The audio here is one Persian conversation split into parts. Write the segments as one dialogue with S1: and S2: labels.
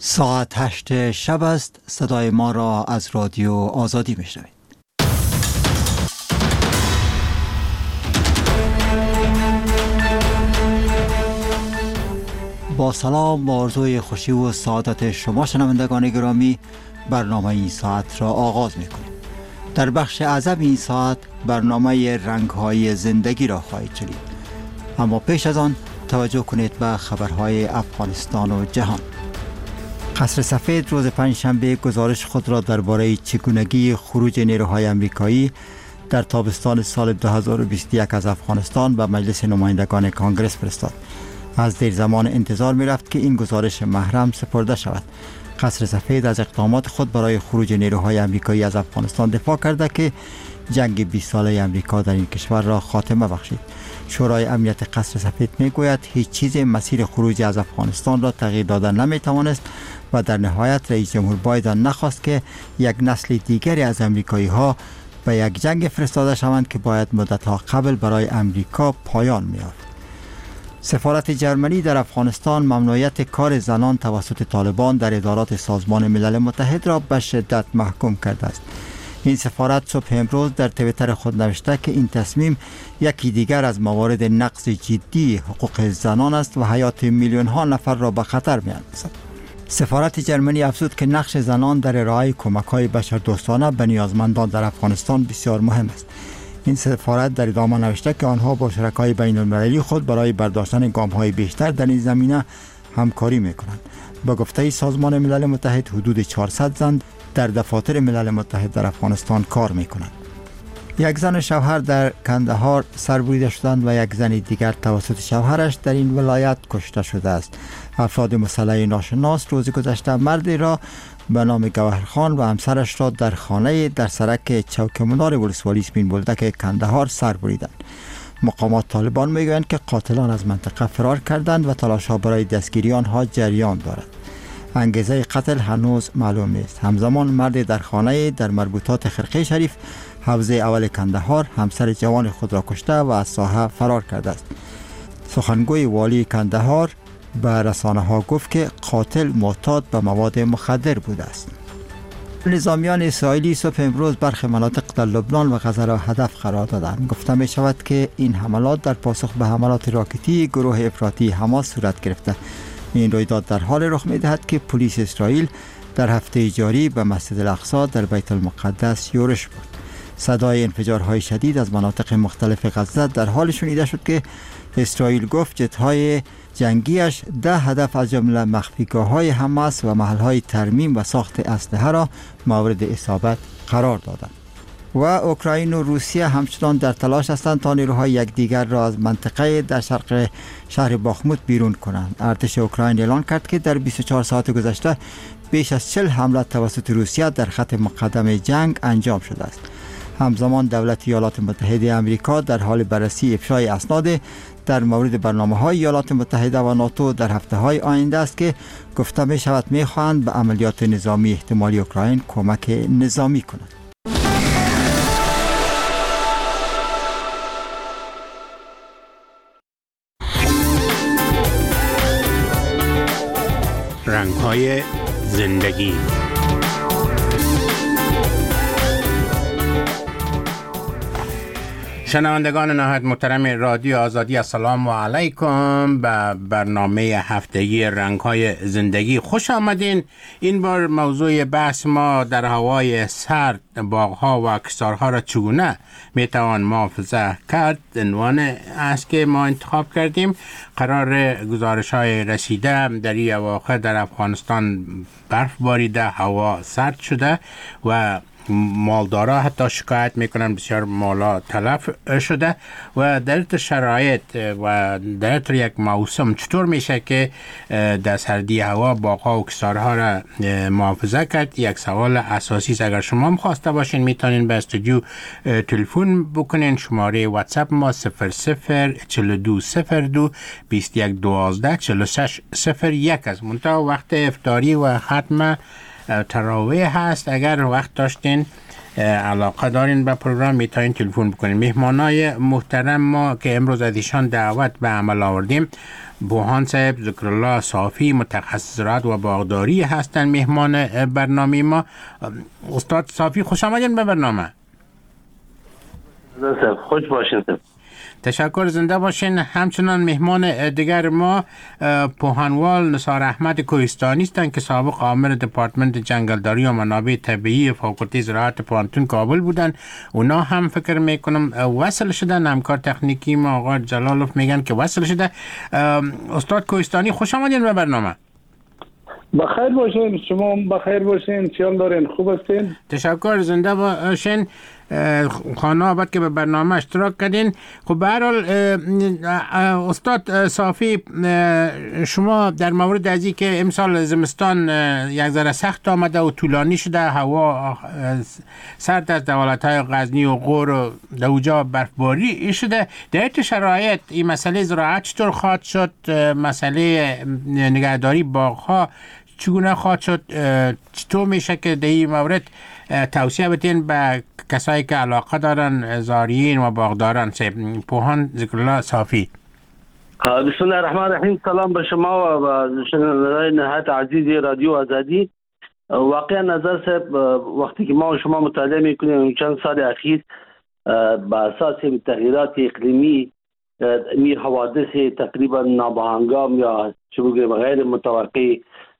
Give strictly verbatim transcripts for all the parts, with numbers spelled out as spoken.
S1: ساعت هشت شب است. صدای ما را از رادیو آزادی میشنوید. با سلام و آرزوی خوشی و سعادت شما شنوندگان گرامی، برنامه این ساعت را آغاز میکنیم. در بخش اعظم این ساعت برنامه رنگ‌های زندگی را خواهید شنید. اما پیش از آن توجه کنید به خبرهای افغانستان و جهان. قصر سفید روز پنجشنبه گزارش خود را درباره چگونگی خروج نیروهای آمریکایی در تابستان سال دو هزار و بیست و یک از افغانستان به مجلس نمایندگان کانگرس فرستاد. از دیر زمان انتظار می رفت که این گزارش محرم سپرده شود. قصر سفید از اقدامات خود برای خروج نیروهای آمریکایی از افغانستان دفاع کرده که جنگ بیست ساله آمریکا در این کشور را خاتمه بخشید. شورای امنیت قصر سفید می گوید هیچ چیز مسیر خروج از افغانستان را تغییر دادن نمی توانست و در نهایت رئیس جمهور بایدن نخواست که یک نسل دیگری از آمریکایی ها به یک جنگ فرستاده شوند که باید مدت‌ها قبل برای آمریکا پایان می‌یافت. سفارت جرمنی در افغانستان ممنوعیت کار زنان توسط طالبان در ادارات سازمان ملل متحد را به شدت محکوم کرده است. این سفارت صبح امروز در توییتر خود نوشته که این تصمیم یکی دیگر از موارد نقض جدی حقوق زنان است و حیات میلیون ها نفر را به خطر می‌اندازد. سفارت جرمنی افزود که نقش زنان در ارائه کمک‌های بشردوستانه به نیازمندان در افغانستان بسیار مهم است. این سفارت در ادامه نوشته که آنها با شرکای بین‌المللی خود برای برداشتن گام‌های بیشتر در این زمینه همکاری می‌کنند. با گفته سازمان ملل متحد حدود چهارصد زن در دفاتر ملل متحد در افغانستان کار می‌کنند. یک زن شوهر در کندهار سربریده شدند و یک زن دیگر توسط شوهرش در این ولایت کشته شده است. افراد مسلح ناشناس روز گذشته مردی را به نام گوهرخان و همسرش را در خانه در سرک چوک منار ولسوالی سپین بولدک کندهار سر بریدند. مقامات طالبان میگویند که قاتلان از منطقه فرار کردند و تلاش‌ها برای دستگیری آنها جریان دارد. انگیزه قتل هنوز معلوم نیست. همزمان مرد در خانه در مربوطات خرقه شریف حوزه اول کندهار همسر جوان خود را کشته و از ساحه فرار کرده است. سخنگوی والی کندهار به رسانه ها گفت که قاتل معتاد به مواد مخدر بوده است. نظامیان اسرائیلی صبح امروز برخی مناطق در لبنان و غزه را هدف قرار دادند. گفته می شود که این حملات در پاسخ به حملات راکتی گروه افراطی حماس صورت گرفته. این رویداد در حال رخ می دهد که پلیس اسرائیل در هفته جاری به مسجد الاقصی در بیت المقدس یورش برد. صدای انفجارهای شدید از مناطق مختلف غزه در حال شنیده شد که اسرائیل گفت جت‌های جنگیش ده هدف از جمله مخفیگاه‌های حماس و محل‌های ترمیم و ساخت اسلحه را مورد اصابت قرار دادند. و اوکراین و روسیه همچنان در تلاش هستند تا نیروهای یکدیگر را از منطقه در شرق شهر باخموت بیرون کنند. ارتش اوکراین اعلان کرد که در بیست و چهار ساعت گذشته بیش از چهل حمله توسط روسیه در خط مقدم جنگ انجام شده است. همزمان دولت ایالات متحده آمریکا در حال بررسی افشای اسناد در مورد برنامه‌های ایالات متحده و ناتو در هفته‌های آینده است که گفته می شود می خواهند به عملیات نظامی احتمالی اوکراین کمک نظامی کنند.
S2: رنگ‌های زندگی. شنوندگان نهایت محترم رادیو آزادی، السلام علیکم. به برنامه هفتگی رنگ‌های زندگی خوش آمدین. این بار موضوع بحث ما در هوای سرد باغ‌ها و کشتارها را چگونه میتوان محافظت کرد عنوان است که ما انتخاب کردیم. قرار گزارش‌های رسیده در این اواخر در افغانستان برف باریده، هوا سرد شده و مالدارا حتی شکایت میکنن بسیار مالا تلف شده و در این شرایط و در این یک موسم چطور میشه که در سردی هوا باغ‌ها و کشتارها را محافظت کرد؟ یک سوال اساسی است. اگر شما هم خواسته باشین میتونین به استودیو تلفن بکنین. شماره واتساپ ما صفر صفر چهل و دو صفر دو بیست و یک دوازده چهل و شش صفر یک است. منتها وقت افطاری و ختم تراویح هست. اگر وقت داشتین علاقه دارین به پروگرام میتونین تلفن بکنین. مهمانای محترم ما که امروز از ایشان دعوت به عمل آوردیم، بوهان صاحب ذکرالله صافی متخصص زراعت و باغداری هستن مهمان برنامه ما. استاد صافی خوش آمدین به برنامه.
S3: خوش باشین.
S2: تشکر، زنده باشین. همچنان مهمان دیگر ما پوهانوال نثار احمد کوهستانی هستند که سابق آمر دپارتمنت جنگلداری و منابع طبیعی فاکولته زراعت پانتون کابل بودن. اونا هم فکر میکنم وصل شدن. همکار تکنیکی ما آقا جلالوف میگن که وصل شده. استاد کوهستانی خوش آمدین به برنامه.
S3: بخیر باشین، شما بخیر باشین، چیال دارین؟ خوب هستین؟
S2: تشکر، زنده باشین. خانه آباد که به برنامه اشتراک کردین. خب به هر حال استاد صافی، شما در مورد از این که امسال زمستان یک ذره سخت آمده و طولانی شده، هوا سرد از دولت‌های غزنی و غور و دوجا برفباری شده، در این شرایط این مسئله زراعت چطور خواهد شد؟ مسئله نگهداری باغ‌ها چگونه خواهد شد؟ چطور میشه که در این مورد توصیه بتین به کسایی که علاقه دارن، زارعین و باغداران؟ پوهان ذکرالله صافی.
S3: بسم الله الرحمن الرحیم. سلام به شما و به شنوندگان نهایت عزیز رادیو آزادی. واقعا نظر صاحب، وقتی که ما و شما مطالعه میکنیم چند سال اخیر به اساس تغییرات اقلیمی، می حوادث تقریبا نابهنگام یا چه بگویم غیر متوقع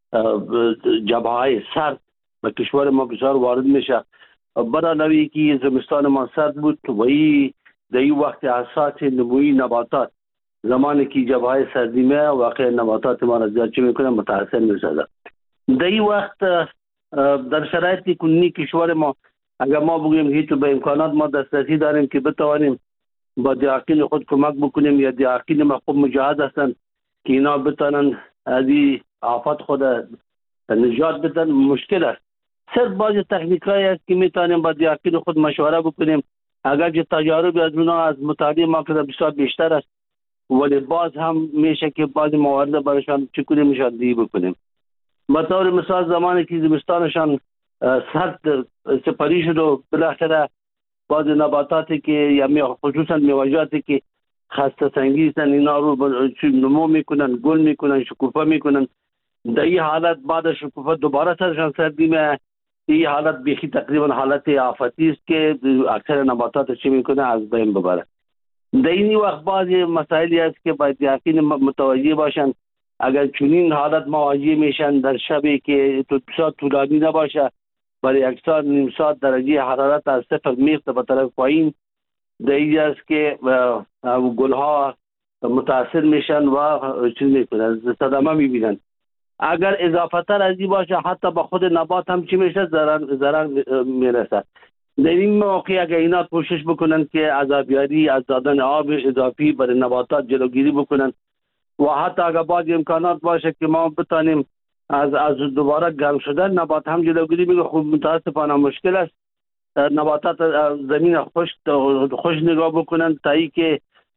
S3: جبهه‌های سرد به کشور ما بسیار وارد میشه. برای نوی که زمستان ما سرد بود و ای در این وقت اساس نموی نباتات، زمانی که جبهه سردی میه واقع نباتات ما را زیاد چه میکنه متاثر میشه. در این وقت در شرایط کنونی کشور ما اگر ما بگویم هیچ به امکانات ما دسترسی داریم که بتوانیم با دیاقین خود کمک بکنیم یا دیاقین ما خوب مجهز هستند که اینا بتانن از این آفات خود نجات بدن، مشکل است. صرف بعض تکنیکایی است که میتونیم با دیاقین خود مشوره بکنیم. اگرچه تجارب از اونا از مطالعه ما که بسیار بیشتر است، ولی باز هم میشه که بعض موارد برایشان چه کنیم نشاندهی بکنیم. به طور مثال زمانی که زمستانشان سرد سپری شد و بالاخره بعض نباتاتی که یا خصوصا میوه‌جاتی که خسته سنگی هستند اینا رو نمو میکنن، گل میکنن، شکوفه میکنن. در این حالت بعد شکوفه دوباره سرشان سردی میه. این حالت بیخی تقریبا حالت آفتی است که اکثر نباتات چی میکنه از بین ببره. در این وقت بعضی مسائلی است که باید یقین متوجه باشن. اگر چنین حالت مواجه میشن در شبی که بسیار طولانی نباشه، برای یک ساعت نیم ساعت درجه حرارت از صفر میفته به طرف پایین، در این است که گلها متاثر میشن و چیز میکنن، صدمه میبینن. اگر اضافه تر از این باشه حتی با خود نبات هم چی میشه، ضرر ضرر میرسه. در این موقع اگر اینا کوشش بکنن که از آبیاری، از دادن آب اضافی برای نباتات جلوگیری بکنن و حتی اگر بعض امکانات باشه که ما بتانیم از از دوباره گرم شدن نبات هم جلوگیری بکنیم، خوب متاسفانه مشکل است. نباتات زمین خشک خوش نگاه بکنن تا ای که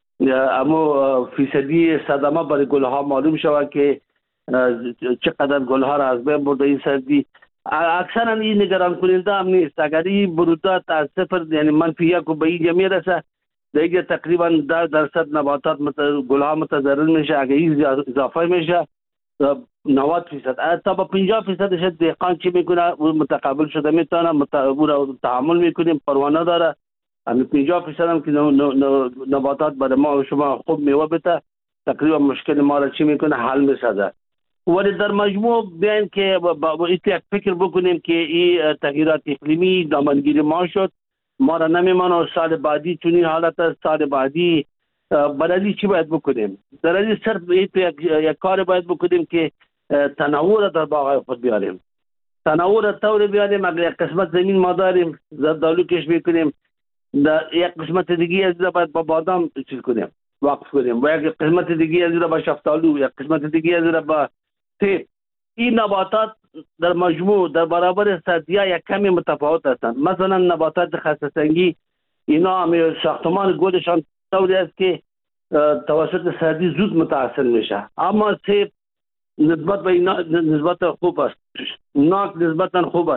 S3: اما فیصدی صدمه برای گلها معلوم شود که چقدر گلها را از بین برده این سردی. اکثرا این نگران کننده هم نیست. اگر این برودات از صفر یعنی منفی یک و به اینجا میرسه، دیگه تقریبا ده درصد نباتات مت... گلها متضرر میشه. اگر این اضافه میشه نود فیصد تا با پنجاه فیصدش دهقان چی میکنه متقابل شده میتونه مت... تحمل میکنیم، پروانه داره. همین پنجاه فیصد هم که نباتات برای ما و شما خوب میوه بده، تقریبا مشکل ما را چی میکنه حل میسازه. ولی در مجموع بیان که با یک فکر بکنیم که این تغییرات اقلیمی دامنگیری ما شد، ما را نمیمانه سال بعدی چون این حالت است. سال بعدی برای چی باید بکنیم؟ در این صرف یک, یک کار باید بکنیم که تنوع را در باغ خود بیاریم. تنوع را طور بیاریم. اگر یک قسمت زمین ما داریم زردآلو کش میکنیم، در یک قسمت دیگه از باید با بادام چیز کنیم، وقف کنیم، و یک قسمت دیگه از را با شفتالو، یک قسمت دیگه از را با سیب. این نباتات در مجموع در برابر سردی‌ها یک کمی متفاوت هستند. مثلا نباتات خسته سنگی اینا هم ساختمان گلشان طوری است که توسط سردی زود متاثر میشه، اما سیب نسبت به اینا نسبت خوب است، ناک نسبتا خوب است.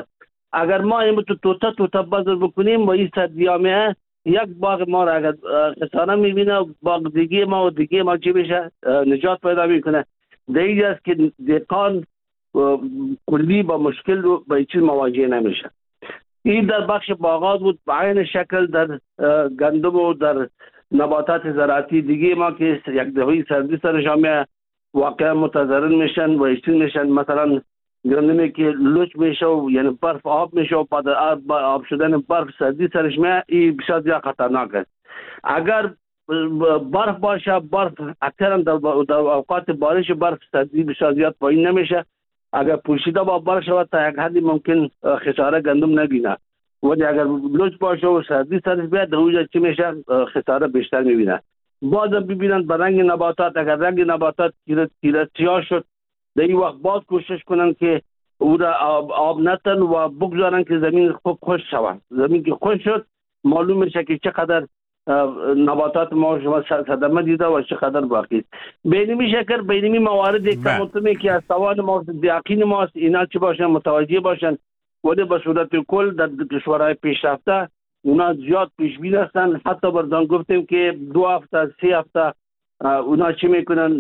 S3: اگر ما این تو توتا توتا بازار بکنیم با این سردیامه یک باغ ما را اگر خسارت میبینه باغ دیگه ما و دیگه ما چی بشه نجات پیدا میکنه. دیگه است که دهقان کلی با مشکل رو با چیز مواجه نمیشه. این در بخش باغات بود. به عین شکل در گندم و در نباتات زراعتی دیگه ما که یک دفعه سردی سرشان میاد واقعا متضرر میشن و اشتین میشن. مثلا گندمی که لوچ میشه و یعنی برف آب میشه و بعد آب شدن برف سردی سرش میاد، این بسیار زیاد خطرناک است. اگر برف باشه، برف اکثرا در اوقات بارش برف سردی بسیار زیاد پایین نمیشه. اگر پوشیده با برف شود تا یک حدی ممکن خساره گندم نبینه، ولی اگر لوچ باشه و سردی سرش بیاد در اونجا چی میشه خساره بیشتر میبینه. باز ببینن به رنگ نباتات، اگر رنگ نباتات تیره سیاه شد در این وقت باز کوشش کنن که او را آب, آب نتن و بگذارن که زمین خوب خوش شود. زمین که خوش شد معلوم میشه که چقدر نباتات ما شما صدمه دیده و چقدر باقی است. بینمی شکر بینمی موارد که مطمئن که از توان ما یقین ماست اینا چی باشن متوجه باشن، ولی به صورت کل در کشورهای پیشرفته اونا زیاد پیش بین هستن. حتی بردان گفتیم که دو هفته سه هفته اونا چی میکنن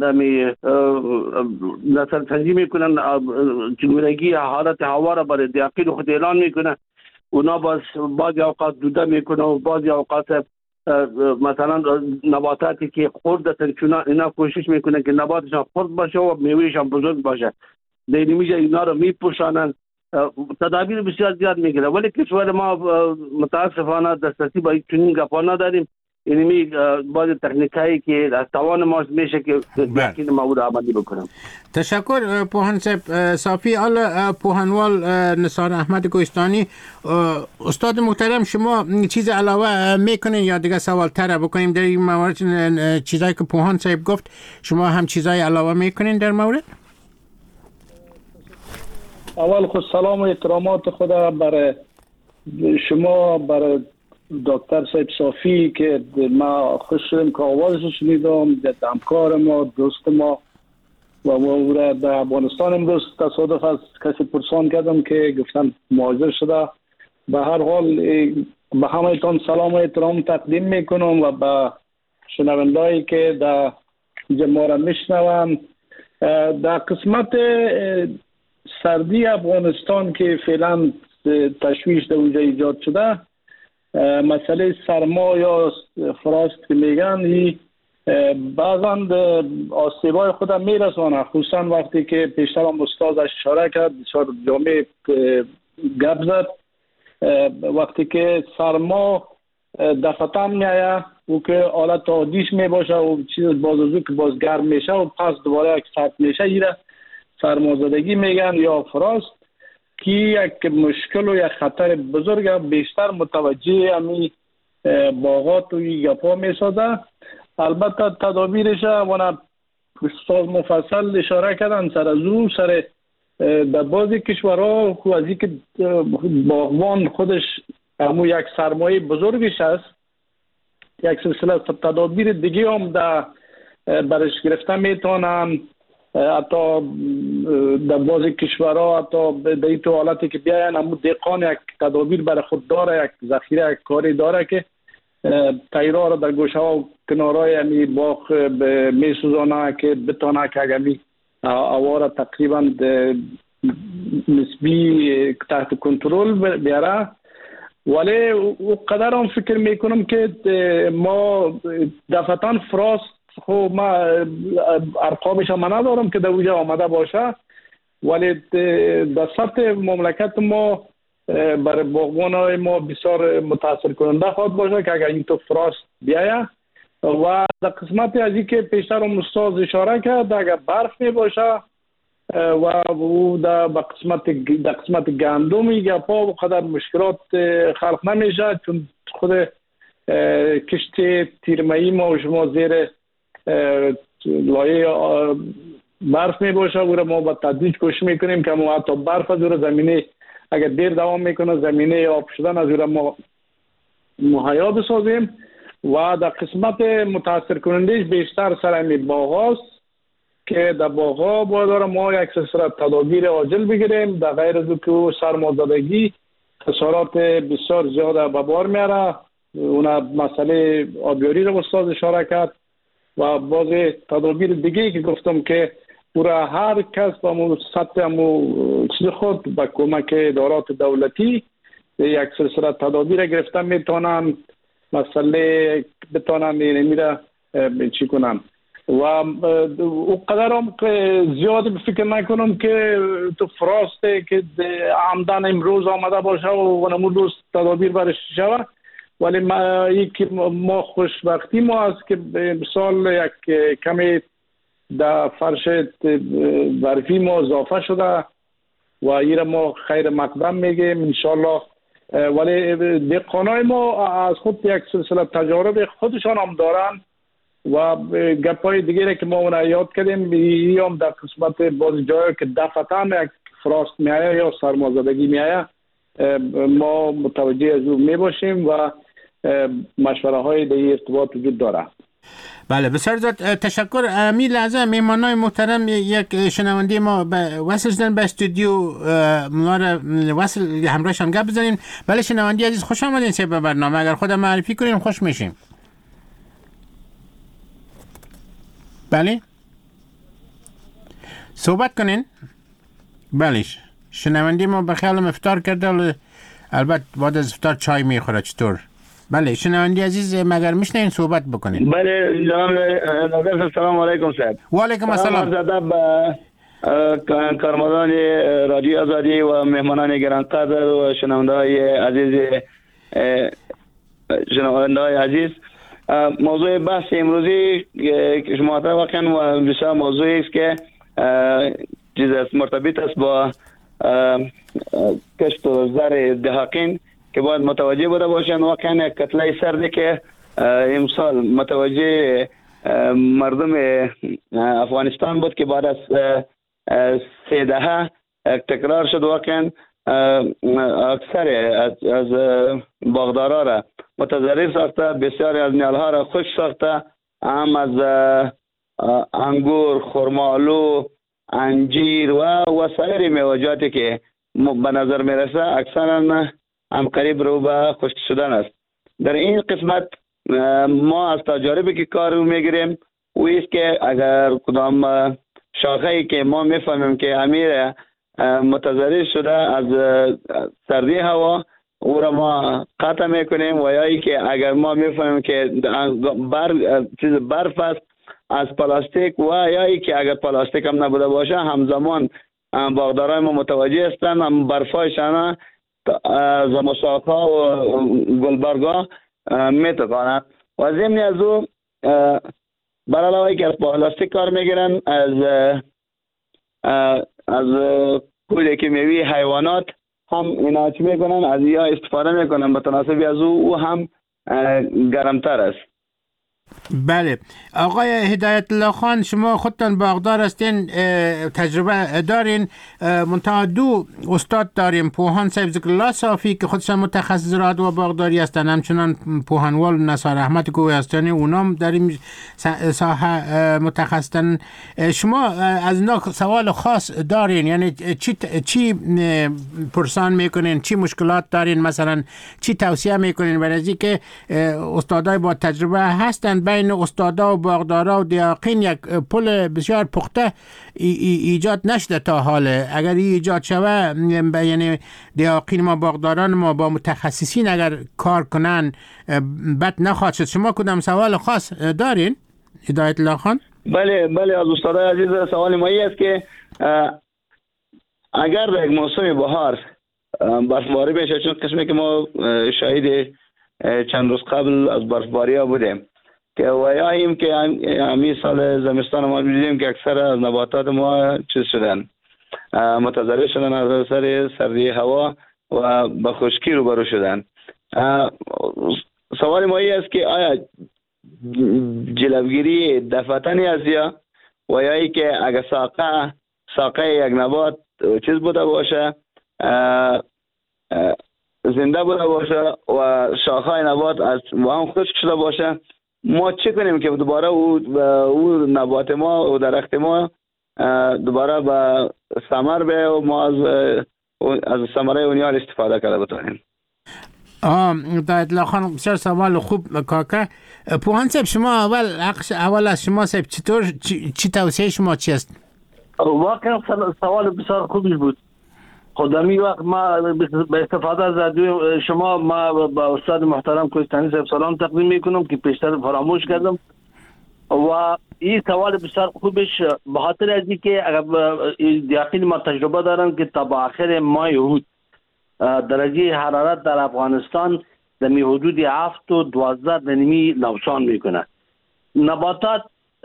S3: نظر تنظیم میکنن چگونگی حالت هوا را برای دیقین خود اعلان میکنن. اونا باز بعضی اوقات دوده میکنن و بعضی اوقات مثلا نباتاتی که خرد هستن اینا کوشش میکنن که نباتشان خرد باشه و میوهشان بزرگ باشه. در میجه اینا رو میپوشانن. تدابیر بسیار زیاد میگیره، ولی کشور ما متاسفانه دسترسی با چنین گپا نداریم. یعنی بعضی تکنیکایی که از توان ما میشه که یقین ما رو عملی بکنم.
S2: تشکر پوهان صاحب صافی. حالا پوهنوال نثار احمد کوهستانی، استاد محترم شما چیز علاوه میکنین یا دیگه سوال تر بکنیم در این مورد؟ چیزایی که پوهان صاحب گفت شما هم چیزای علاوه میکنین در مورد؟
S4: اول خود سلام و احترامات خدا برای شما، برای دکتر صاحب صافی که ما خوش شدم که آوازش شنیدم، همکار ما، دوست ما و او را در افغانستان امروز تصادف از کسی پرسان کردم که گفتن مهاجر شده. به هر حال به همه تان سلام و احترام تقدیم میکنم و به شنوندهایی که در جمع را میشنوند. در قسمت سردی افغانستان که فعلا تشویش در اونجا ایجاد شده، مسئله سرما یا فراست که میگن بعضا آسیبای خودم میرسانه، خصوصا وقتی که پیشتر هم استاد اشاره کرد بسیار جامع گپ زد. وقتی که سرما دفعتا میایه او که حالت عادیش میباشه و چیز باز از او که باز گرم میشه و پس دوباره یک سرد میشه ایره سرمازدگی میگن یا فراست، که یک مشکل و یک خطر بزرگ بیشتر متوجه امی باغات و گپا میسازه. البته تدابیرش و استاد مفصل اشاره کردن سر از او سر در بعضی کشورها خوازی که باغبان خودش همو یک سرمایه بزرگش است، یک سلسله تدابیر دیگه هم در برش گرفته میتونن. حتی در بعضی کشورها حتی در این تو حالتی که بیاین همو دهقان یک تدابیر برای خود داره، یک ذخیره یک کاری داره که تیرها را در گوشه ها و کنارهای همی باغ میسوزانه که بتانه که اگمی هوا را تقریبا نسبی تحت کنترل بیاره. ولی او قدر هم فکر میکنم که ما دفعتا فراست خب ما ارقامش هم ندارم که در اونجا آمده باشه، ولی در سطح مملکت ما برای باغبان های ما بسیار متاثر کننده خواهد باشه که اگر این تو فراست بیایه. و در قسمت از این که پیشتر هم استاد اشاره کرد اگر برف می باشه و او در قسمت در قسمت گندم گپا و قدر مشکلات خلق نمیشه، چون خود کشت تیرمایی ما و شما زیر لایه برف می باشه و ما با تدریج کوشش میکنیم که ما حتی برف از او زمینه اگر دیر دوام میکنه زمینه آب شدن از او ما مهیا بسازیم. و در قسمت متاثر کنندهش بیشتر سرمی باغ است که در باغ ها باید ما یک سلسله تدابیر عاجل بگیریم. در غیر از او که سرمازدگی خسارات بسیار زیاده به بار میاره. اون مسئله آبیاری رو استاد اشاره کرد و باز تدابیر دیگه که گفتم که برای هر کس با مو سطح مو چیز خود با کمک ادارات دولتی یک سلسله تدابیر گرفتن میتونن مسئله بتونن میره چی کنن و اونقدر هم که زیاد فکر نکنم که تو فراسته که عمدن امروز آمده باشه و نمون روز تدابیر برش شود. ولی ما یکی ما خوشبختی ما است که مثال یک کمی در فرش برفی ما اضافه شده و این ما خیر مقدم میگیم انشالله. ولی دهقانای ما از خود یک سلسله تجارب خودشان هم دارن و گپای دیگه که ما اون یاد کردیم این هم در قسمت باز جایی که دفعتاً یک فراست میایه یا سرمازدگی میایه ما متوجه از اون میباشیم و مشوره های دیگه ارتباط وجود داره.
S2: بله بسیار زیاد تشکر. امی لحظه میهمانای محترم یک شنونده ما وصل شدن به استودیو، ما را وصل همراهشان گپ بزنیم. بله شنونده عزیز خوش آمدین سه به برنامه. اگر خودم معرفی کنین خوش میشیم. بله صحبت کنین. بله شنونده ما به خیالم افطار کرده، البته بعد از افطار چای میخوره. چطور؟ بله شنونده عزیز مگر میشنین صحبت بکنین.
S5: بله جناب نظر سلام علیکم صاحب.
S2: و علیکم السلام.
S5: زده به کارمندان رادیو آزادی و مهمانان گرانقدر و شنونده های عزیز شنونده های عزیز، موضوع بحث امروزی که شما واقعا و بسیار موضوعی است که چیز است مرتبط است با کشت و زر دهقین که باید متوجه بوده باشند. واقعا یک کتله سردی که امسال متوجه مردم افغانستان بود که بعد از سه دهه تکرار شد. واقعا اکثر از باغدارا را متضرر ساخته، بسیاری از نیالها را خشک ساخته، هم از انگور، خرمالو، انجیر و وسایر میوه‌جاتی که به نظر میرسه اکثرا هم قریب رو به خشک شدن است. در این قسمت ما از تجاربی که کار رو میگیریم و است که اگر کدام شاخه‌ای که ما میفهمیم که امیر متضرر شده از سردی هوا او را ما قطع میکنیم و یا ای که اگر ما میفهمیم که بر چیز برف است از پلاستیک و یا ای که اگر پلاستیک هم نبوده باشه همزمان باغدارای ما متوجه هستند هم برفایشان از مساقها و گلبرگا میتقانند و ضمن از او برای علاوه که از پلاستیک کار میگیرن از از کلی کیمیایی حیوانات هم اینا چی میکنن از یا استفاده میکنن به تناسبی از او او هم گرمتر است.
S2: بله آقای هدایت الله خان، شما خودتان باغدار هستین، تجربه دارین، منتها دو استاد داریم، پوهان صاحب ذکر الله صافی که خودشان متخصص زراعت و باغداری هستن، همچنان پوهانوال نثار احمد کوهستانی اونام در این ساحه متخصصن. شما از اینا سوال خاص دارین، یعنی چی چی پرسان میکنین، چی مشکلات دارین، مثلا چی توصیه میکنین برای اینکه استادای با تجربه هستن بین استادا و باغدارا و دیاقین یک پل بسیار پخته ایجاد نشده تا حاله. اگر ایجاد شوه یعنی دیاقین ما باغداران ما با متخصصین اگر کار کنن بد نخواهد شد. شما کدام سوال خاص دارین هدایت الله خان؟
S5: بله بله از استادای عزیز سوال ما است که اگر در یک موسم بهار برفباری بشه، چون قسمی که ما شاهد چند روز قبل از برفباری ها بودیم که ویاییم که همین سال زمستان ما دیدیم که اکثر از نباتات ما چیز شدن، متضرر شدن از اثر سردی هوا و به خشکی روبرو شدن. سوال ما این است که آیا جلوگیری دفعتنی است یا و یا ای که اگر ساقه ساقه یک نبات چیز بوده باشه، زنده بوده باشه و شاخهای نبات از هم خشک شده باشه، ما چه کنیم که دوباره او, او نبات ما و درخت ما دوباره به ثمر به و ما از از ثمره اونها استفاده کرده بتونیم؟
S2: آه اطلاع خان بسیار سوال خوب کاکا. پوهان صاحب شما اول حقش اول از شما صاحب چطور چی, چی توصیه شما چی است؟
S3: واقعا سوال بسیار خوبی بود. خودمی وقت ما به استفاده از رادیو شما ما با استاد محترم کوهستانی صاحب سلام تقدیم میکنم که پیشتر فراموش کردم و این سوال بسیار خوبش به خاطر از اینکه داخل ما تجربه دارن که تا با آخر ماه یهود درجه حرارت در افغانستان در حدود هفت و دوازده نمی نوسان میکنه. نباتات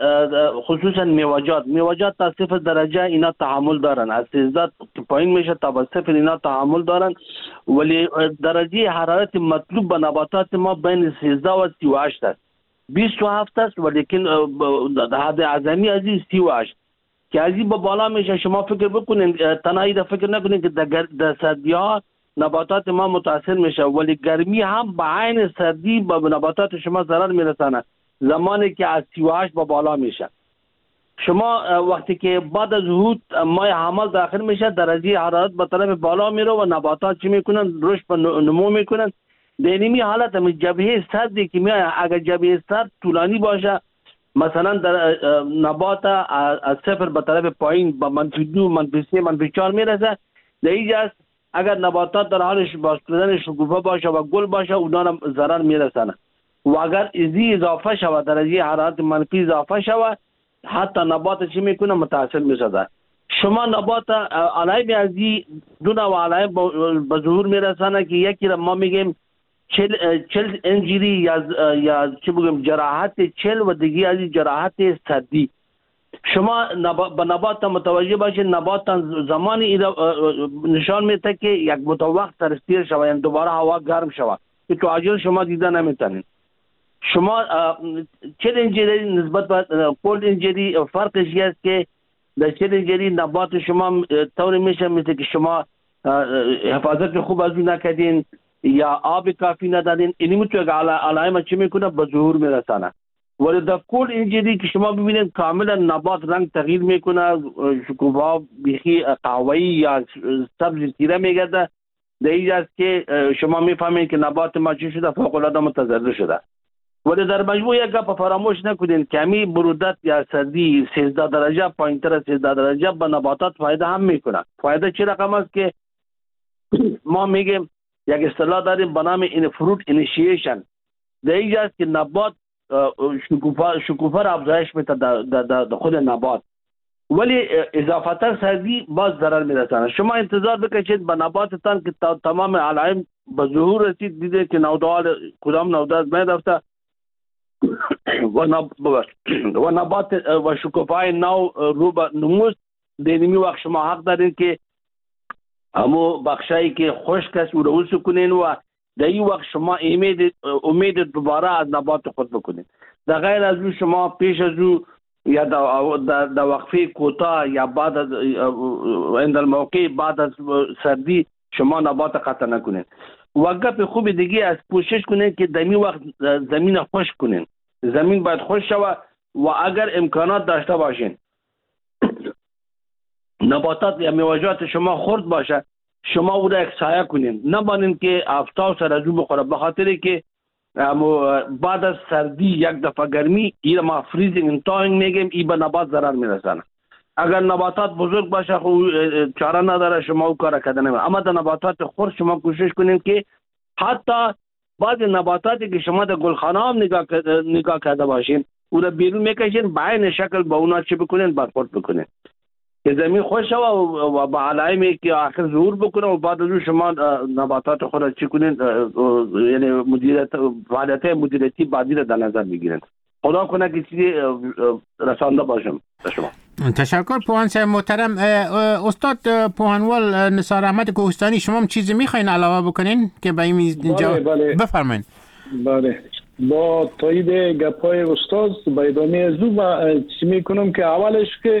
S3: خصوصا میوجات میوجات تا صفر درجه اینا تحمل دارن، از سیزده پایین میشه تا به صفر اینا تحمل دارن، ولی درجه حرارت مطلوب به نباتات ما بین سیزده و سی و هشت است. بیست و هفت است ولیکن حد اعظمی از این سی و هشت که از این به بالا میشه. شما فکر بکنین، تنهایی ده فکر نکنین که در سردی ها نباتات ما متاثر میشه، ولی گرمی هم به عین سردی به نباتات شما ضرر میرسانه زمانی که از سی و هشت به بالا میشه. شما وقتی که بعد از ظهور ماه حمل داخل میشه درجه حرارت به طرف بالا میره و نباتات چی میکنن؟ رشد و نمو میکنن. در اینمی حالت هم جبهه سردی که میاد، اگر جبهه سرد طولانی باشه مثلا در نبات از صفر به طرف پایین به منفی دو منفی سه منفی چهار میرسه، در اینجا اگر نباتات در حال باز کردن شکوفه باشه و گل باشه اونا هم ضرر میرسانه و اگر ازی اضافه شوه درجه حرارت منفی اضافه شوه حتی نبات چی میکنه؟ متاثر میشه. شما نبات علائم ازی دو نوع علائم به ظهور میرسانه که یکی را ما میگیم چل چل انجری یا یا چی بگم جراحت چل و دیگه از جراحت سردی. شما نبات به نبات متوجه باشید، نبات زمانی نشان میده که یک متوقع ترستیر شوه، یعنی دوباره هوا گرم شوه که تو عاجل شما دیده نمیتونید. شما چل انجری نسبت به کولد انجری فرقش این است که در چل انجری نبات شما طوری میشه مثل که شما حفاظت خوب از اون نکردین یا آب کافی ندادین، اینی میتونه علائم چی میکنه؟ به ظهور میرسانه. ولی در کولد انجری که شما ببینید کاملا نبات رنگ تغییر میکنه، شکوفه بیخی قهوه‌ای یا سبز تیره میگرده، در اینجا است که شما میفهمید که نبات ما چی شده؟ فوق العاده متضرر شده. ولی در مجموع یک گپ فراموش نکنین کمی برودت یا سردی سیزده درجه پایین تر از سیزده درجه به نباتات فایده هم میکنه. فایده چه رقم است که ما میگیم یک اصطلاح داریم به نام این فروت اینیشیشن. در اینجا است که نبات شکوفه شکوفه را افزایش میده در خود نبات، ولی اضافه تر سردی باز ضرر میرسانه. شما انتظار بکشید به نباتتان که تمام علائم به ظهور رسید، دیده که نودال کدام نودال میدفته و نبات و شکوفای نو رو به نموز. دینمی وقت شما حق دارین که همو بخشایی که خشک است او رو وسو کنین و در این وقت شما امید امید دوباره از نبات خود بکنین. در غیر از او شما پیش از او یا در وقفه کوتاه یا بعد از عند الموقع بعد از سردی شما نبات قطع نکنین. و گپ خوب دیگه از کوشش کنین که در این وقت زمین خشک کنین. زمین باید خشک شود و اگر امکانات داشته باشین نباتات یا میوه‌جات شما خرد باشه شما او را یک سایه کنین، نبانین که آفتاب سر از او بخوره، به خاطر که بعد از سردی یک دفعه گرمی این ما فریزینگ ان تاینگ میگیم، این به نبات ضرر میرسانه. اگر نباتات بزرگ باشه خب چاره نداره شما او کار کردن نمیشه. اما در نباتات خرد شما کوشش کنین که حتی بعض نباتاتی که شما در گلخانه هم نگاه نگاه کرده باشین او را بیرون میکشین، به عین شکل با اونا چی بکنین؟ برخورد بکنین که زمین خوش شوه و با علائمی که آخر ظهور بکنه و بعد از اون شما نباتات خود را چی کنین؟ یعنی مدیریت فعالیت مدیریتی بعدی را در نظر بگیرین. خدا کنه که چیزی رسانده باشم به شما.
S2: تشکر پوهان صاحب محترم. استاد پوهانوال نثار احمد کوهستانی، شما هم چیزی میخواین علاوه بکنین که به این اینجا بفرمایین؟
S4: بله، با تایید گپای استاد با ادامه از او چی میکنم که اولش که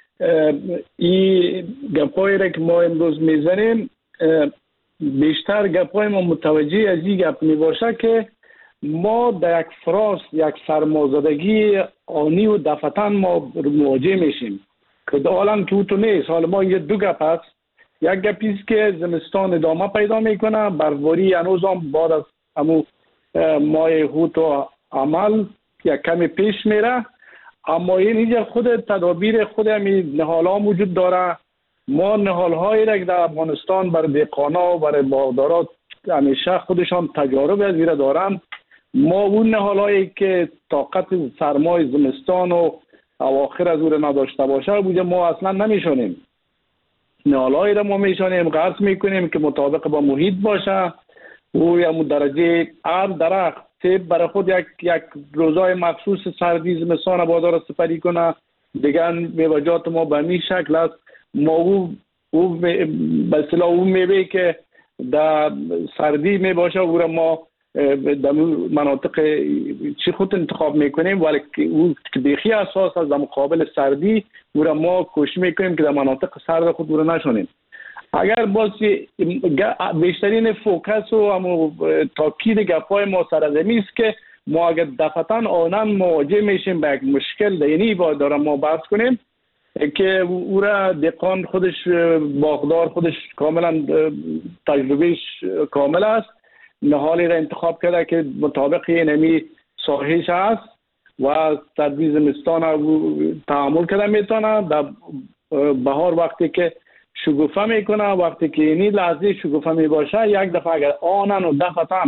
S4: این گپایی را که ما امروز میزنیم بیشتر گپای ما متوجه از این گپ میباشه که ما در یک فراس یک سرمازدگی آنی و دفتن ما مواجه میشیم که در عالم که او تو نیست. حالا ما اینجا دو گپ هست، یک گپیست که زمستان ادامه پیدا میکنه، برفباری هنوز هم بعد از همو ماه هوت و عمل یک کمی پیش میره، اما این اینجا خود تدابیر خود همین نهال ها وجود داره. ما نهال هایی را در افغانستان برای دهقانا و برای باغدارات همیشه خودشان تجارب از ایره دارن. ما اون نهال هایی که طاقت سرمای زمستان و اواخر از او را نداشته باشه بوده ما اصلا نمیشونیم. نهال هایی را ما میشونیم قرض میکنیم که مطابق با محیط باشه و یا درجه هر درخت سیب برای خود یک یک روزای مخصوص سردی زمستان بازار سپری کنه. دیگر میوجات ما به می شکل است. ما او او به اصطلاح او میوه که در سردی می باشه او را ما در مناطق چی خود انتخاب میکنیم، ولی او که بیخی اساس از در مقابل سردی او را ما کوشش میکنیم که در مناطق سرد خود او را نشونیم. اگر باز بیشترین فوکس و همو تاکید گپای ما سرزمی است که ما اگر دفعتاً آنن مواجه میشیم به یک مشکل دینی با دارم ما بحث کنیم که او را دهقان خودش باغدار خودش کاملا تجربهش کامل است، نهالی را انتخاب کرده که مطابق اینمی ساحهش است و تدبیر زمستان تعامل کرده میتونه. در بهار وقتی که شگوفه میکنه، وقتی که اینی لحظه شگوفه میباشه یک دفعه اگر آنن و دفعتاً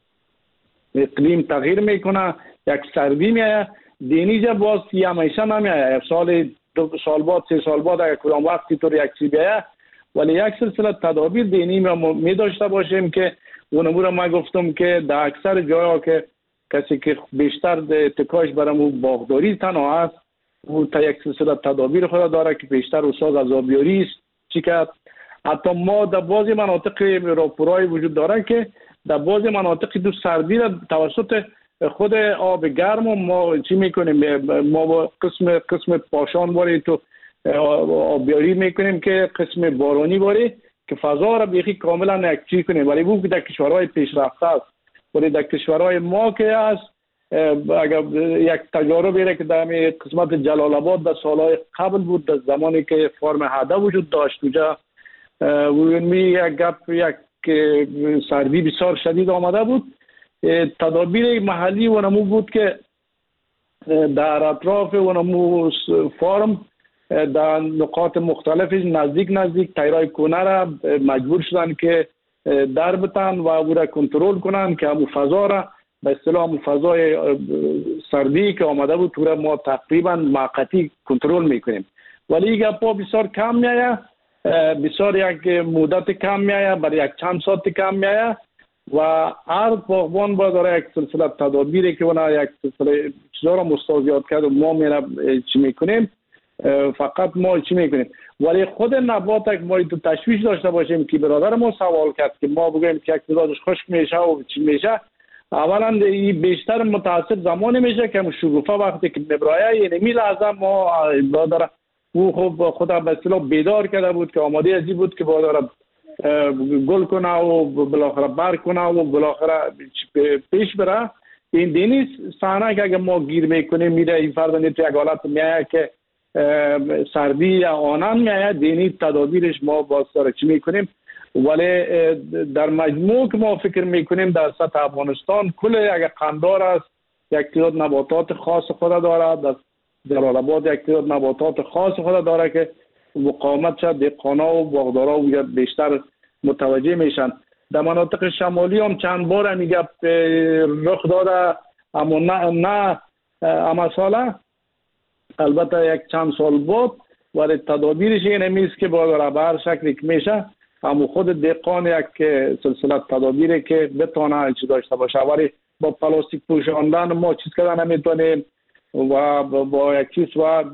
S4: اقلیم تغییر میکنه یک سردی میایه دینیجا باز یه همیشه نمیایه، سال دو سال بعد سه سال بعد اگر کدام وقتی طور یک چی بیایه، ولی یک سلسله تدابیر دینی ما می داشته باشیم که اون امور ما گفتم که در اکثر جاها که کسی که بیشتر تکاش برامون باغداری تنها است او تا یک سلسله تدابیر خود داره که بیشتر اصلاح از آبیاری است. چی که حتی ما در بعضی مناطق راپورای وجود داره که در بعضی مناطق دو سردی را توسط خود آب گرم ما چی میکنیم، ما با قسم قسم پاشان باری تو آبیاری میکنیم که قسم بارانی باری که فضا را بیخی کاملا یک چی کنیم، ولی بود که در کشورهای پیشرفته است. ولی در کشورهای ما که است اگر یک تجارب بیره که در قسمت جلال آباد در سالهای قبل بود، در زمانی که فرم هده وجود داشت اونجا می یک گپ یک سردی بسیار شدید آمده بود. تدابیر محلی و نمو بود که در اطراف و نمو فارم در نقاط مختلفش نزدیک نزدیک تیرای کنه را مجبور شدن که در بتن و او را کنترل کنن که همون فضا را به اصطلاح همون فضای سردی که آمده بود تو را ما تقریبا موقتی کنترل میکنیم. ولی این گپا بسیار کم میایه، بسیار یک مدت کم میایه، برای یک چند ساعت کم میایه و هر باغبان باید داره یک سلسله تدابیری که اونا یک سلسله چیزا را مستوزیات کرد و ما میره چی میکنیم، فقط ما چی میکنیم. ولی خود نبات که ما تو تشویش داشته باشیم که برادر ما سوال کرد که ما بگویم که یک مقدارش خشک میشه و چی میشه، اولا این بیشتر متاسف زمانی میشه که شگوفه وقتی که میبرایه یعنی می لحظه ما برادر او خب خدا به اصطلاح بیدار کرده بود که آماده ازی بود که برادر گل کنه و بالاخره بر کنه و بالاخره پیش بره. این دینی صحنه که اگر ما گیر میکنیم میره این فرد تو یک حالت میایه که سردی یا آنان میایه، دینی تدابیرش ما باز داره چی میکنیم. ولی در مجموع که ما فکر میکنیم در سطح افغانستان کل یک قندار است، یک تعداد نباتات خاص خود داره، در جلال آباد یک تعداد نباتات خاص خود داره که مقاومت شد دهقانا و باغدارا و بیشتر متوجه میشن. در مناطق شمالی هم چند بار میگه رخ داده، اما نه نه اما ساله البته یک چند سال بود، ولی تدابیرش این همیست که با به هر شکلی که میشه اما خود دهقان یک سلسله تدابیری که بتونه چی داشته باشه. ولی با پلاستیک پوشاندن ما چیز کردن نمیتونیم و با یک چیز و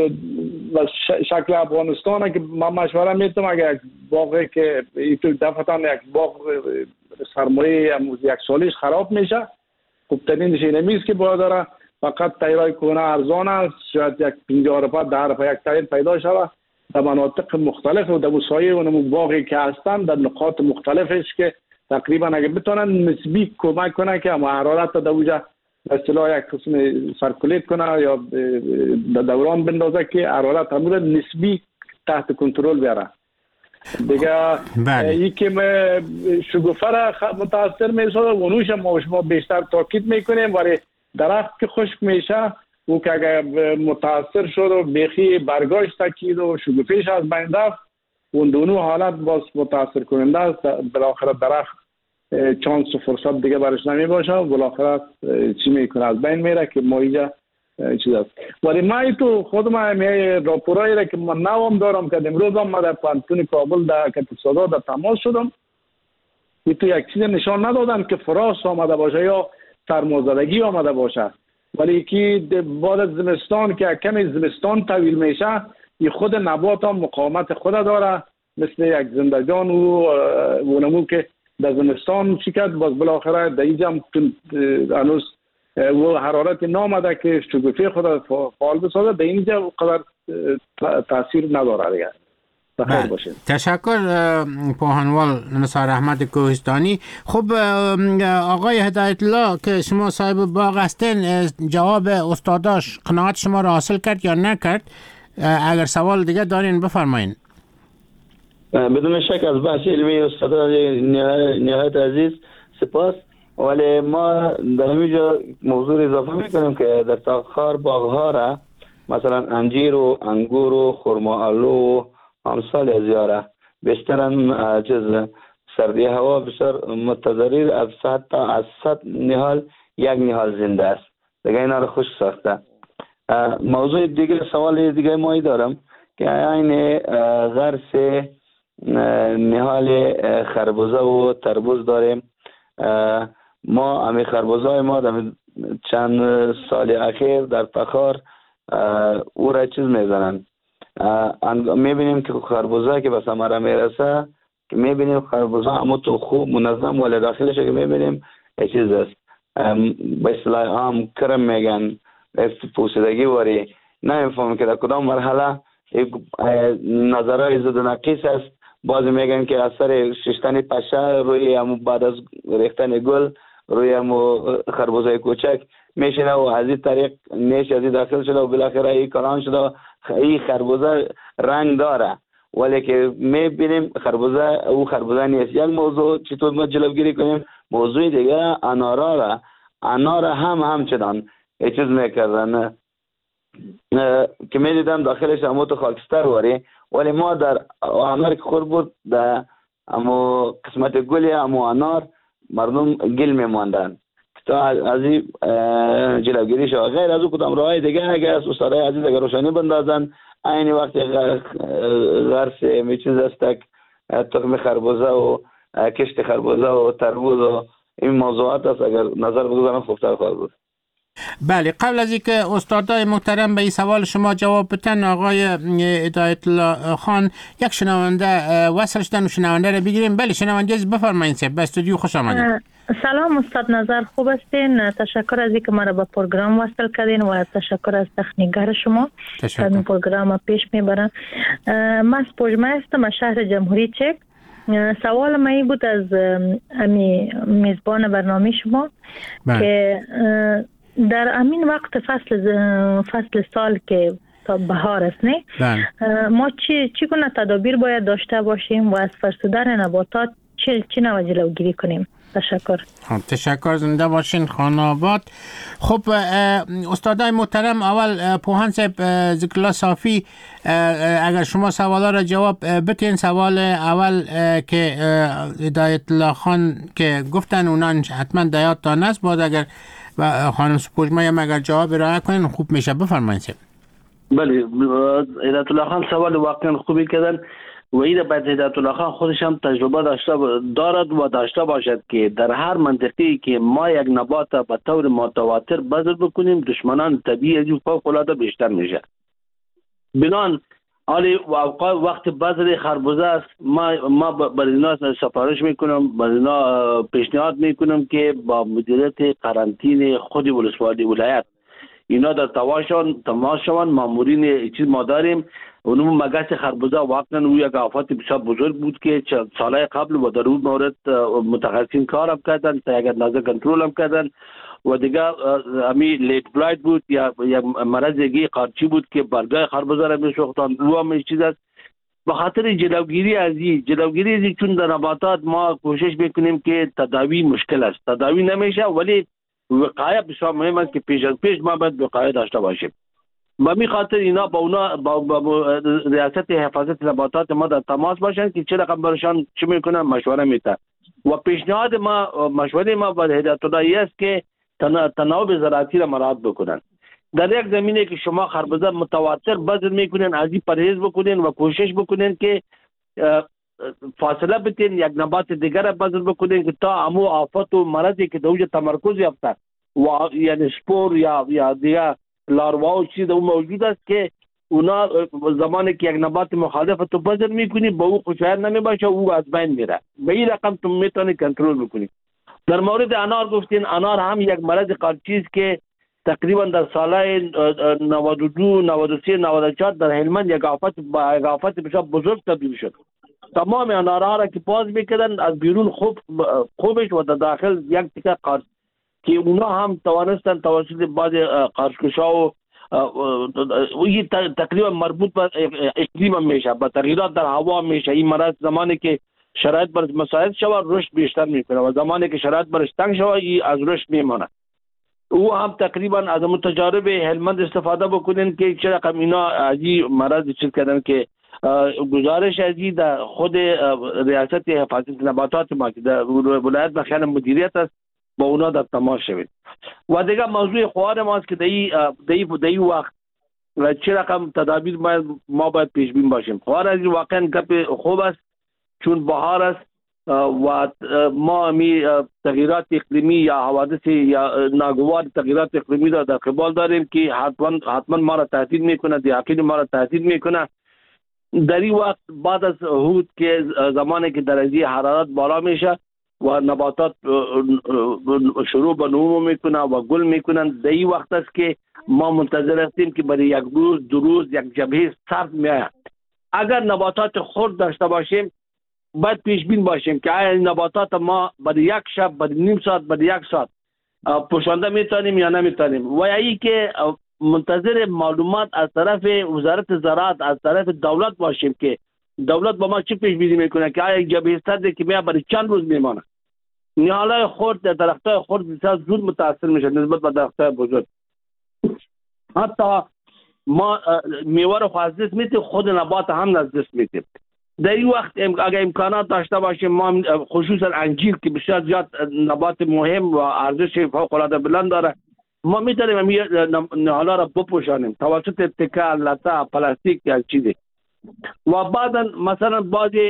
S4: شکل افغانستان که من مشوره میتونم اگر یک باغی که ایتو دفعتاً یک باغ سرمایه یک سالیش خراب میشه، خب ترینش این همیست که باید داره فقط تیرای کنه ارزان است، شاید یک پنجاه روپا ده روپا یک تیر پیدا شود در مناطق مختلف و در مسایه و باغی که هستن در نقاط مختلفش که تقریبا اگر بتونن نسبی کمک کنه که اما حرارت در اوجه به اصطلاح یک قسم سرکولیت کنه یا در دوران بندازه که حرارت همون نسبی تحت کنترل بیاره. دیگه
S2: بله.
S4: یکی شگوفه را متاثر میشه و اونوش ما شما بیشتر تاکید میکنیم، ولی درخت که خشک میشه او که اگر متاثر شد و بیخی برگاش تکید و شگوفیش از بین رفت، اون دونو حالت باز متاثر کننده است. بالاخره درخت چانس و فرصت دیگه برش نمی باشه و بالاخره چی میکنه از بین میره که ما اینجا چیز است. ولی ما تو خودم همه راپورایی را که من نوام دارم که امروز هم ما در پانتون کابل در کتب صدا در تماس شدم، تو یک چیز نشان ندادن که فراش آمده باشه یا سرمازدگی آمده باشه، ولی که بعد از زمستان که کمی زمستان طویل میشه این خود نبات هم مقاومت خود داره، مثل یک زندگان و اونمو که در زمستان چیکد باز بالاخره در اینجا هم هنوز و حرارت نامده که شگوفه خود فعال بسازه، در اینجا قدر تاثیر نداره دیگه. بخیر باشید.
S2: تشکر پوهنوال نثار احمد کوهستانی. خب آقای هدایت الله که شما صاحب باغ هستین، جواب استاداش قناعت شما را حاصل کرد یا نکرد؟ اگر سوال دیگه دارین بفرمایین.
S5: بدون شک از بحث علمی استاد نهایت عزیز سپاس، ولی ما در همینجا موضوع اضافه میکنیم که در تاخار باغها را مثلا انجیر و انگور و خرمالو و امثال از یاره بیشترن چیز سردی هوا بسیار متضرر از صد تا از صد نهال یک نهال زنده است دیگه، اینا رو خوش ساخته. موضوع دیگه سوال دیگه مایی دارم که این غرس نهال خربوزه و تربوز داریم. ما همین خربوزه های ما در چند سال اخیر در تخار او را چیز میزنن، میبینیم که خربوزه که به ثمره میرسه که میبینیم خربوزه همون تو خوب منظم ولی داخلش که میبینیم چیز است به اصطلاح عام کرم میگن پوسیدگی واری، نمیفهمم که در کدام مرحله نظرهای زد و نقیص است. بعضی میگن که اثر ششتن پشه روی همون بعد از ریختن گل روی همون خربوزه کوچک میشنه و از این طریق نیش از این داخل شده و بالاخره این کلان شده. این خربوزه رنگ داره ولی که میبینیم خربوزه او خربوزه نیست. یک موضوع چطور ما جلوگیری کنیم؟ موضوع دیگه انارا را انار هم همچنان یه چیز میکردن که میدیدم داخلش همون تو خاکستر واری، ولی ما در انار که خور بود در همون قسمت گلی همون انار مردم گل میماندن تا از این جلوگیری شد. غیر از او کدام راه دیگه اگر از استادای عزیز اگر روشنی بندازن این وقت غرس میچیز است تخم خربوزه و کشت خربوزه و تربوز و این موضوعات است اگر نظر بگذارم خوبتر خواهد بود.
S2: بله، قبل از اینکه استادای محترم به این سوال شما جواب بدن آقای هدایت الله خان یک شنونده وصل شدن و شنونده رو بگیریم. بله شنونده بفرمایید، به استودیو خوش آمدید.
S6: سلام استاد نظر، خوب هستین؟ تشکر از اینکه ما را به پروگرام وصل کردین و تشکر از تکنیکگر شما که این پروگرام پیش میبرن. من سپوجمه هستم از شهر جمهوری چک. سوال من این بود از امی میزبان برنامه شما بله. که در امین وقت فصل فصل سال که تا بهار است نه بله. ما چی چی گونه تدابیر باید داشته باشیم و از فرسودن نباتات چه چی نوع جلوگیری کنیم؟ تشکر.
S2: تشکر، زنده باشین خانه آباد. خب استادای محترم، اول پوهان صاحب ذکر الله صافی اگر شما سوالا را جواب بتین. سوال اول که هدایت الله خان که گفتن اونا حتما دیادتان است، باید اگر خانم سپوجمه هم اگر جواب ارائه کنین خوب میشه. بفرمایید.
S3: بله، هدایت الله خان سوال واقعا خوبی کردن و این باید هدایت الله خان خودش هم تجربه داشته دارد و داشته باشد که در هر منطقه‌ای که ما یک نبات به طور متواتر بذر بکنیم دشمنان طبیعی از فوق العاده بیشتر میشه. بنان حالی وقت بذر خربوزه است ما ما برای اینا سفارش میکنم، برای اینا پیشنهاد میکنم که با مدیریت قرنطینه خود ولسوالی ولایت اینا در تماشان تماس شوند. مامورین چیز ما داریم. اونم مگس خربوزه واقعا او یک آفت بسیار بزرگ بود که سالهای قبل و در اون مورد متخصصین کار کردن تا یک اندازه کنترل هم کردن و دیگه امی لیت بلایت بود یا یک مرض دیگه قارچی بود که برگای خربوزه را میسوختن. او هم چیز است به خاطر جلوگیری از این جلوگیری از این چون در نباتات ما کوشش میکنیم که تداوی مشکل است، تداوی نمیشه ولی وقایه بسیار مهم است که پیش از پیش ما باید وقایه داشته باشیم. به می خاطر اینا با اونا با, با ریاست حفاظت نباتات ما در تماس باشن که چه رقم برشان چه میکنن مشوره میده و پیشنهاد ما مشوره ما با هدایت الله است که تناوب زراعتی را مراعات بکنن. در یک زمینه که شما خربزه متواتر بذر میکنین از این پرهیز بکنین و کوشش بکنین که فاصله بتین یک نبات دیگر بذر بکنین که تا امو آفت و مرضی که دوجه تمرکز یافته و یعنی سپور یا یا دیگه لاروا و چیز موجود است که اونا زمانی که یک نبات مخالف تو بذر میکنی با او خوشایند نمیباشه او از بین میره. به این رقم تو میتونی کنترل بکنی. در مورد انار گفتین، انار هم یک مرض قارچی است که تقریبا در سالهای نود و دو، نود و سه، نود و چهار در هلمند یک آفت با یک آفت بسیار بزرگ تبدیل شد. تمام انارها را که باز میکردن از بیرون خوب خوبش و در داخل یک تکه قارچ که اونا هم توانستن توسط بعض قارچکشا و این تقریبا مربوط به اقلیم میشه، به تغییرات در هوا میشه. این مرض زمانی که شرایط برش مساعد شود رشد بیشتر میکنه و زمانی که شرایط برش تنگ شود این از رشد میمانه. او هم تقریبا از اون تجارب هلمند استفاده بکنین که چه رقم اینا از این مرض چیز کردن که گزارش از این در خود ریاست حفاظت نباتات ما که در ولایت بخیان مدیریت است با اونا در تماس شوید. و دیگه موضوع خوار ما است که در این وقت چه رقم تدابیر ما باید پیش بین باشیم. خوار از این واقعا گپ خوب است چون بهار است و ما می تغییرات اقلیمی یا حوادث یا ناگوار تغییرات اقلیمی را در قبال داریم که حتما حتما ما را تهدید میکنه، دیاقین ما را تهدید میکنه. در این وقت بعد از هود که زمانی که درجه حرارت بالا میشه و نباتات شروع به نمو میکنه و گل میکنن، در این وقت است که ما منتظر هستیم که برای یک روز دو روز یک جبهه سرد میآید. اگر نباتات خرد داشته باشیم باید پیش بین باشیم که آیا نباتات ما برای یک شب، برای نیم ساعت، برای یک ساعت پوشانده میتونیم یا نمیتونیم. و ای که منتظر معلومات از طرف وزارت زراعت، از طرف دولت باشیم که دولت با ما چه پیش بینی میکنه که آیا جبهه سرد که میاد برای چند روز میمانه. نهالای خرد در درختای خرد بسیار زود متاثر میشه نسبت به درختای بزرگ. حتی ما میوه رو از دست میتیم، خود نبات هم از دست میتیم. در این وقت اگر امکانات داشته باشیم ما خصوصا انجیر که بسیار زیاد نبات مهم و ارزش فوق العاده بلند داره، ما میتونیم نهالا را بپوشانیم توسط تکه، لطه، پلاستیک یا چیزی. و بعدا مثلا بعضی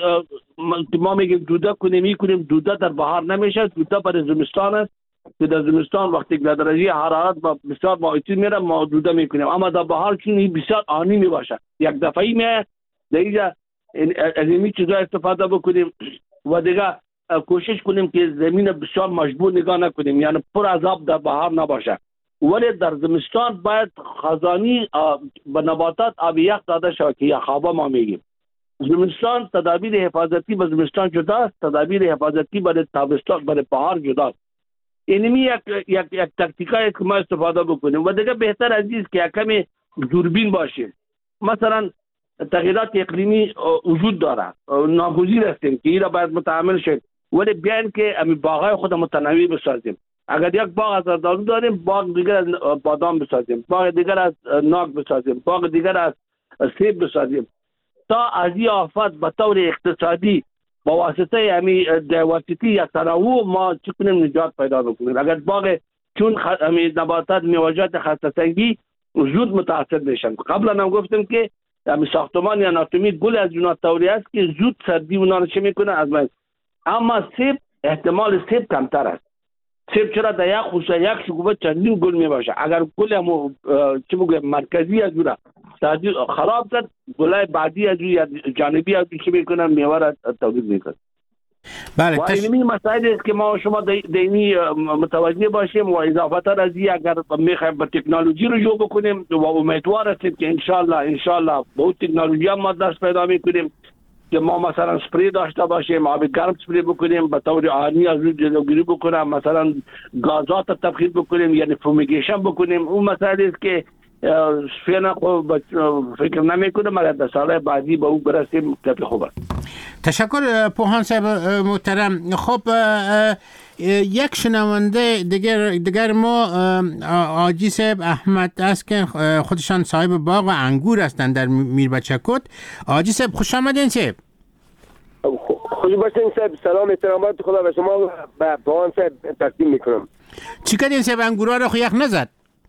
S3: ما میگیم دوده کنیم میکنیم، دوده در بهار نمیشه، دوده برای زمستان است که در زمستان وقتی که درجه حرارت بسیار باعثی میره ما دوده میکنیم، اما در بهار چون این بسیار آنی میباشه یک دفعی میه دیگه از این چیزا استفاده بکنیم و دیگه کوشش کنیم که زمین بسیار مجبور نگاه نکنیم، یعنی پر از آب در بهار نباشه. ولی در زمستان باید خزانی به نباتات آب یخ داده شود که یخابه ما میگیم. زمستان تدابیر حفاظتی به زمستان جداست، تدابیر حفاظتی برای تابستان برای بهار جداست. اینمی یک یک یک تاکتیکایی که ما استفاده بکنیم و دیگه بهتر از این که کمی دوربین باشیم. مثلا تغییرات اقلیمی وجود داره، ناگزیر هستیم که این را باید متحمل شد، ولی بیاین که امی باغای خود متنوع بسازیم. اگر یک باغ از زردآلو داریم باغ دیگر از بادام بسازیم، باغ دیگر از ناک بسازیم، باغ دیگر از سیب بسازیم تا از این آفت به طور اقتصادی با واسطه امی دیورسیتی یا تنوع ما چه کنیم نجات پیدا بکنیم. اگر باغ چون امی نباتات میوه‌جات خسته سنگی زود متاثر میشن. قبلا هم گفتم که امی ساختمان یا اناتومی گل از جنات طوری است که زود سردی اونا رو چه میکنه از من. اما سیب احتمال سیب کمتر است. سیب چرا در یک خوشه یک شکوفه چندین گل می باشه. اگر گل هم چه بگویم مرکزی از اون خراب کرد، گلای بعدی از اون یا جانبی از اون چه میکنن میوه را تولید میکنن.
S2: بله.
S3: و اینمی مسائل است که ما شما دینی متوجه باشیم و اضافه از این اگر میخوایم به تکنولوژی رجوع بکنیم و امیدوار هستیم که انشالله انشالله با تکنولوژی هم ما دست پیدا میکنیم که ما مثلا سپری داشته باشیم، آب گرم سپری بکنیم به طور آنی از روی جلوگیری بکنیم، مثلا گازات تبخیر بکنیم یعنی فومیگیشن بکنیم. اون مسائل است که فعلا فکر نمیکنم اگر در سال بعدی به او برسیم کافی خوب است.
S2: تشکر پوهان صاحب محترم. خب یک شنونده دیگر دیگر ما آجی صاحب احمد است که خودشان صاحب باغ انگور هستند در میربچه کد. آجی صاحب خوش آمدین صاحب.
S7: خوش باشین صاحب. سلام احترامات خدا به شما و به پوهان صاحب تقدیم میکنم. چی
S2: کردین صاحب انگورا رو خو یک نزد؟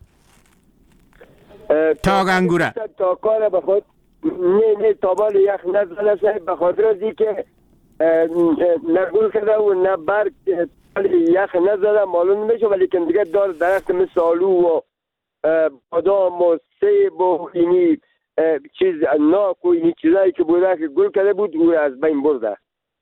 S2: تاگ انگوره
S7: تا کار بخواد نه نه تابال یک نزده صاحب به خاطر از که نه گل کرده و نه برگ یک نزده معلوم نمیشه، ولی که دیگه دار درخت مثل آلو و بادام و سیب و اینی چیز ناک و اینی چیزایی که بوده که گل کرده بود او از بین برده.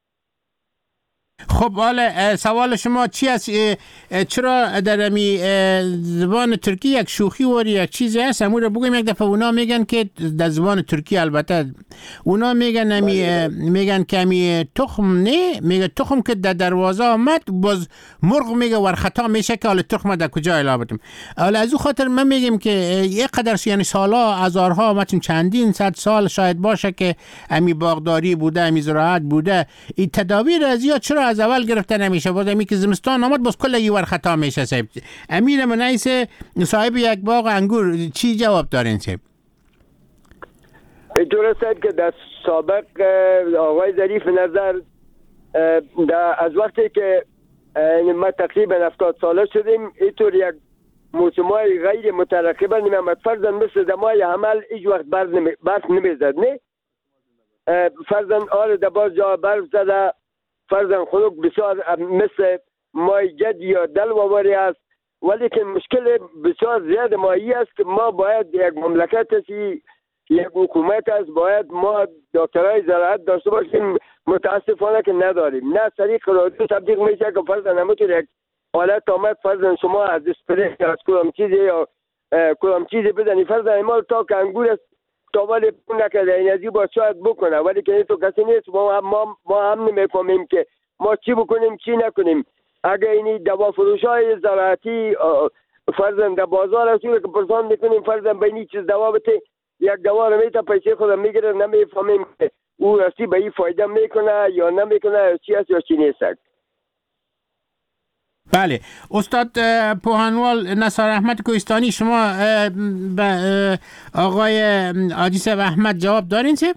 S2: خب حالا سوال شما چی است؟ چرا در امی زبان ترکی یک شوخی واری یک چیزی هست امو رو بگویم. یک دفعه اونا میگن که در زبان ترکی البته اونا میگن امی میگن که امی تخم نه میگه تخم که در دروازه آمد باز مرغ میگه ور خطا میشه که حالا تخم در کجا الابتم. حالا از او خاطر من میگم که یک قدر یعنی سالا هزارها مثلا چندین صد سال شاید باشه که امی باغداری بوده امی زراعت بوده. این تدابیر از یا چرا از اول گرفته نمیشه؟ باز امی که زمستان آمد باز کل یور خطا میشه صاحب. امیر منیس صاحب یک باغ انگور چی جواب دارین صاحب؟
S7: اینطور صاحب که در سابق آقای ظریف نظر از وقتی که ما تقریبا هفتاد ساله شدیم اینطور یک موسمای غیر مترقبه نمیامد. فرضاً مثل دمای حمل هیچ وقت برف نمیزد نه. فرضاً آره در باز جا برف زده، فرضاً خلق بسیار مثل مای جد یا دل واری است، ولی که مشکل بسیار زیاد مایی است که ما باید یک مملکت هستی یک حکومت است، باید ما دکترای زراعت داشته باشیم. متاسفانه که نداریم. نه طریق رادیو تبلیغ میشه که فرضاً همونطور یک حالت آمد فرضاً شما از اسپری از کدام چیزی یا کدام چیزی بدنی فرضاً ایمال تا که انگور است تا ولی نکرده این ازی باید شاید بکنه، ولی که این تو کسی نیست. ما هم, ما, ما هم نمیفهمیم که ما چی بکنیم چی نکنیم. اگه اینی دوا فروش های زراعتی فرضاً در بازار هستی که پرسان میکنیم فرضاً بینی چیز دوا بته یک دوا رو میتا پیسه خودم میگیره، نمیفهمیم که او راستی به این فایده میکنه یا نمیکنه، چی هست یا چی نیست.
S2: بله استاد پوهانوال نثار احمد کوهستانی شما به آقای حاجی صاحب احمد جواب دارین صاحب؟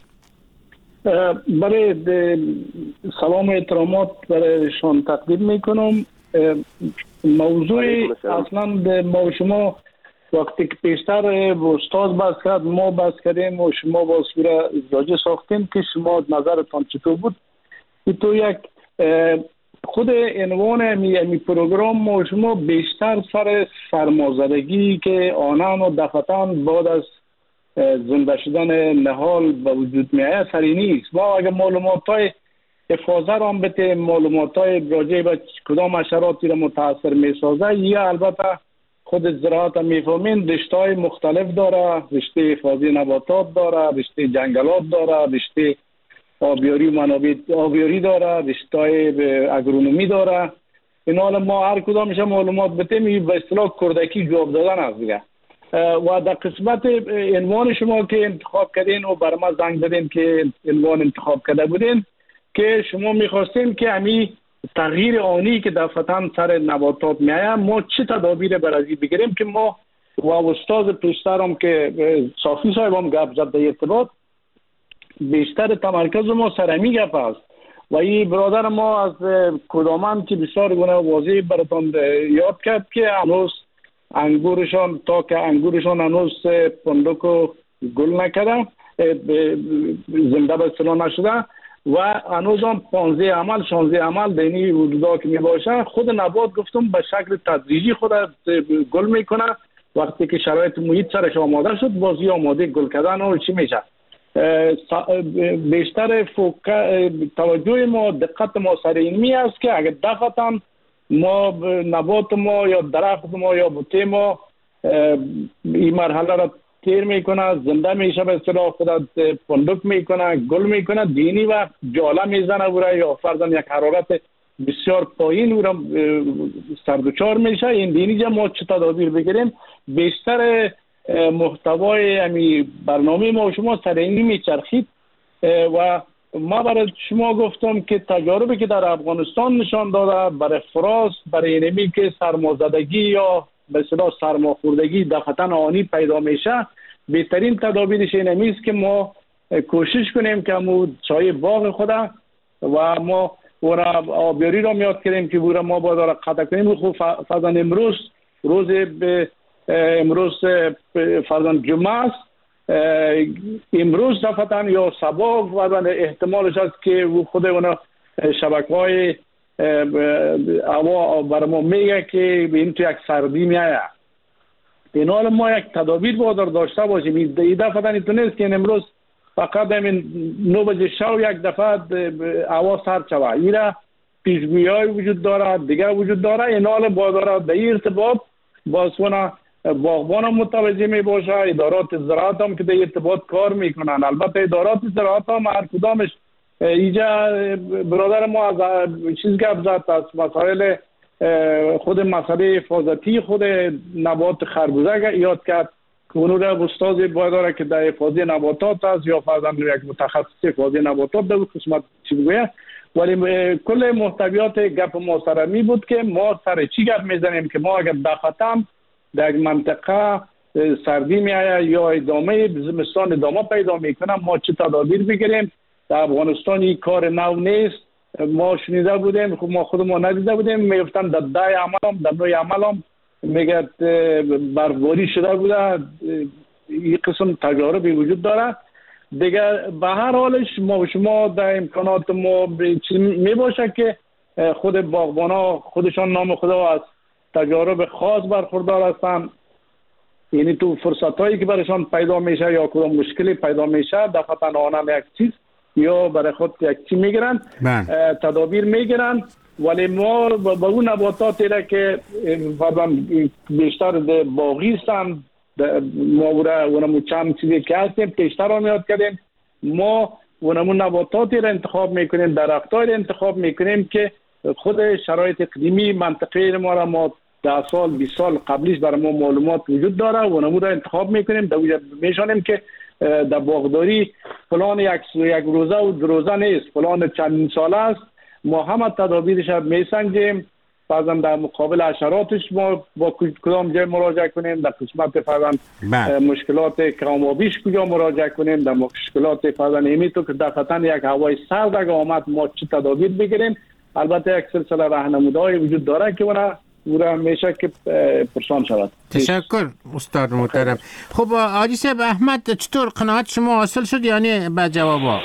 S4: برای سلام و احترامات برایشان تقدیم میکنم. موضوع اصلا ما شما وقتی که پیشتر استاد بحث کرد ما بحث کردیم و شما با صورت راجع ساختیم که شما نظرتان چطور بود؟ تو یک خود عنوان می پروگرام ما شما بیشتر سر سرمازدگی که آنان و دفتان بعد از زنده شدن نهال به وجود می آید سری نیست. ما اگر معلومات های افاظه را هم بته معلومات های راجع به کدام حشراتی را متاثر می سازه یا البته خود زراعت می فهمین رشته های مختلف داره، رشته حفاظی نباتات داره، رشته جنگلات داره، رشته آبیاری و منابع آبیاری داره، رشته اگرونومی داره. این حال ما هر کدامش معلومات بتیم به اصطلاح کردکی جواب دادن است دیگه. و در قسمت عنوان شما که انتخاب کردین و بر ما زنگ دادین که عنوان انتخاب کرده بودین که شما میخواستین که امی تغییر آنی که در فتن سر نباتات میآید ما چه تدابیر برای بگیریم که ما و استاد پیشترم که صافی صاحب هم گپ زد در ارتباط بیشتر تمرکز ما سر می گپ است و این برادر ما از کدامن که بسیار گونه واضح براتون یاد کرد که هنوز انگورشان تا که انگورشان هنوز پندک و گل نکرده زنده به اصطلاح نشده و هنوز هم پانزده عمل شانزده عمل دینی حدودا که می باشه خود نبات گفتم به شکل تدریجی خود گل میکنه. وقتی که شرایط محیط سرش آماده شد بازی آماده گل کردن و چی میشه بیشتر فوکس توجه ما دقت ما سر این می است که اگر دفعتا ما نبات ما یا درخت ما یا بوته ما این مرحله را تیر میکنه زنده میشه به اصطلاح خودت پندک میکنه گل میکنه دینی و جاله میزنه برای یا فرضاً یک حرارت بسیار پایین او را سردوچار میشه. این دینی جا ما چه تدابیر بگیریم بیشتر محتوای امی برنامه ما و شما سر این میچرخید و ما برای شما گفتم که تجاربی که در افغانستان نشان داده برای فراس برای اینمی که سرمازدگی یا به اصطلاح سرماخوردگی دفعتاً آنی پیدا میشه، بهترین تدابیرش اینمی است که ما کوشش کنیم که همو چای باغ خود و ما ورا آبیاری را میاد کردیم که ورا ما باید را قطع کنیم. خوب فرزن امروز روز به امروز فرزن جمعه است، امروز دفتن یا سبا فرزن احتمالش است که خود اونا شبکه های هوا بر ما میگه که به این تو یک سردی میایه. این حال ما یک تدابیر باید داشته باشیم. این دفتن این تو نیست که امروز فقط همین نو بجه شو یک دفعه هوا سرد شوه. ایره پیشگویی های وجود داره، دیگه وجود داره. این حال باید داره در ارتباط بازخونه باغبان هم متوجه می باشه، ادارات زراعت هم که در ارتباط کار میکنن. البته ادارات زراعت هم هر کدامش اینجا برادر ما از چیز گپ زد، از مسائل خود مسئله حفاظتی خود نبات خربوزه یاد کرد که اونو را استاد باید داره که در حفاظی نباتات هست یا فرزند یک متخصص حفاظی نباتات در قسمت چی بگوید. ولی کل محتویات گپ ما سر می بود که ما سر چی گپ میزنیم که ما اگر دفتم در منطقه سردی میایه یا ادامه زمستان ادامه پیدا میکنه ما چه تدابیر بگیریم. در افغانستان این کار نو نیست، ما شنیده بودیم، خب ما خودمون ندیده بودیم، میگفتن در دای عملم در نوی عملم میگه برباری شده بوده. این قسم تجاربی وجود داره دیگه. به هر حالش ما و شما در امکانات ما می باشه که خود باغبانا خودشان نام خدا از تجارب خاص برخوردار هستن. یعنی تو فرصت هایی که برایشان پیدا میشه یا کدام مشکلی پیدا میشه دفعتا آنم یک چیز یا برای خود یک چی میگیرن تدابیر میگیرن. ولی ما با اون نباتاتی را که بیشتر باغی هستن ما اونمو چند چیزی که هستیم بیشتر را میاد کردیم. ما اونمو نباتاتی را انتخاب میکنیم، درختای را انتخاب میکنیم که خود شرایط اقلیمی منطقه ما را ما ده سال بیست سال قبلیش برای ما معلومات وجود داره و اونمو را انتخاب میکنیم. در وجود میشانیم که در باغداری فلان یک یک روزه و دو روزه نیست، فلان چند ساله است. ما همه تدابیرش میسنجیم. بعضا در مقابل حشراتش ما با کدام جای مراجعه کنیم، در قسمت فرضاً مشکلات کامابیش کجا مراجعه کنیم، در مشکلات فرضاً ایمیتو که دفعتاً یک هوای سرد اگه آمد ما چه تدابیر بگیریم. البته یک سلسله راهنمودهای وجود داره که اونا اون میشه که پرسان شود.
S2: تشکر استاد محترم. خب حاجی صاحب احمد چطور قناعت شما حاصل شد یعنی به جوابا؟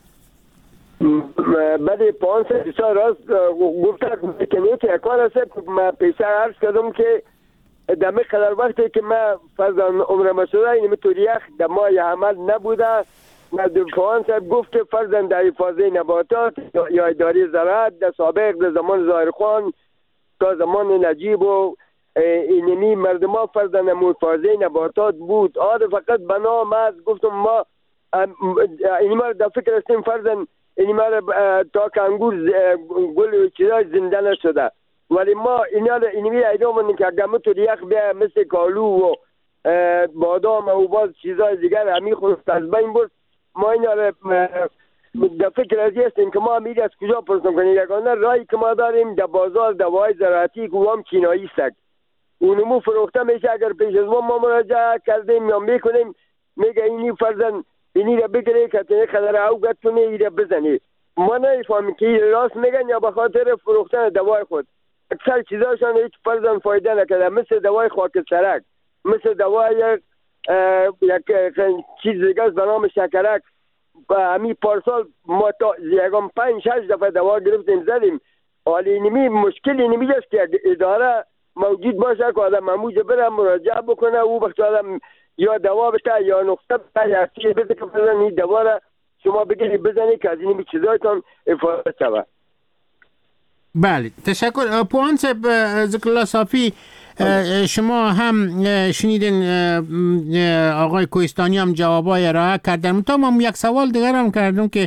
S7: بله پانس بسیار راست گفتم که نیت اکار هست. من پیسه عرض کردم که دمی قدر وقتی که من فرزان عمر مسئوله اینمی توریخ دمای عمل نبوده. پانس گفت فرزان در حفاظه نباتات یا اداره زراعت در سابق در زمان ظاهرخان تا زمان نجیب و اینمی مردم ها فرزان حفاظه نباتات بود. آره فقط بنام از گفتم ما اینی ما در فکر هستیم فرزان اینی ما تا که انگور گل چیزای زنده نشده. ولی ما اینا را اینمی ایدامون که اگه تو ریخ بیا مثل کالو و بادام و باز چیزای دیگر همی خود از بین برد. ما اینا را در فکر ازی هستیم که ما میری از کجا پرسن کنیم. یکانه رایی که ما داریم در بازار دوای زراعتی که هم چینایی است اونمو فروخته میشه. اگر پیش از ما ما مراجعه کردیم یا میکنیم میگه اینی فرزن اینی را بگیره که تنه خدر او گتونه ای را بزنی. ما نمیفهمیم که راست میگن یا به خاطر فروختن دوای خود. اکثر چیزاشان هیچ فرزن فایده نکرده، مثل دوای خاکسترک، مثل دوای یک چیز دیگه به نام شکرک. همین پارسال ما تا یکم پنج شش دفعه دوا گرفتیم زدیم. ولی نمی مشکلی نمیجاست که اداره موجود باشه که آدم موجه بره مراجعه بکنه او وقت آدم یا دوا بده یا نقطه بده یا چیز بده که فرزن این دوا را شما بگیری بزنی که از این چیزایتان افاده شود.
S2: بله تشکر. پوان صاحب ذکر الله صافی شما هم شنیدین آقای کوهستانی هم جوابای ارائه کردن. تا ما یک سوال دیگر هم کردم که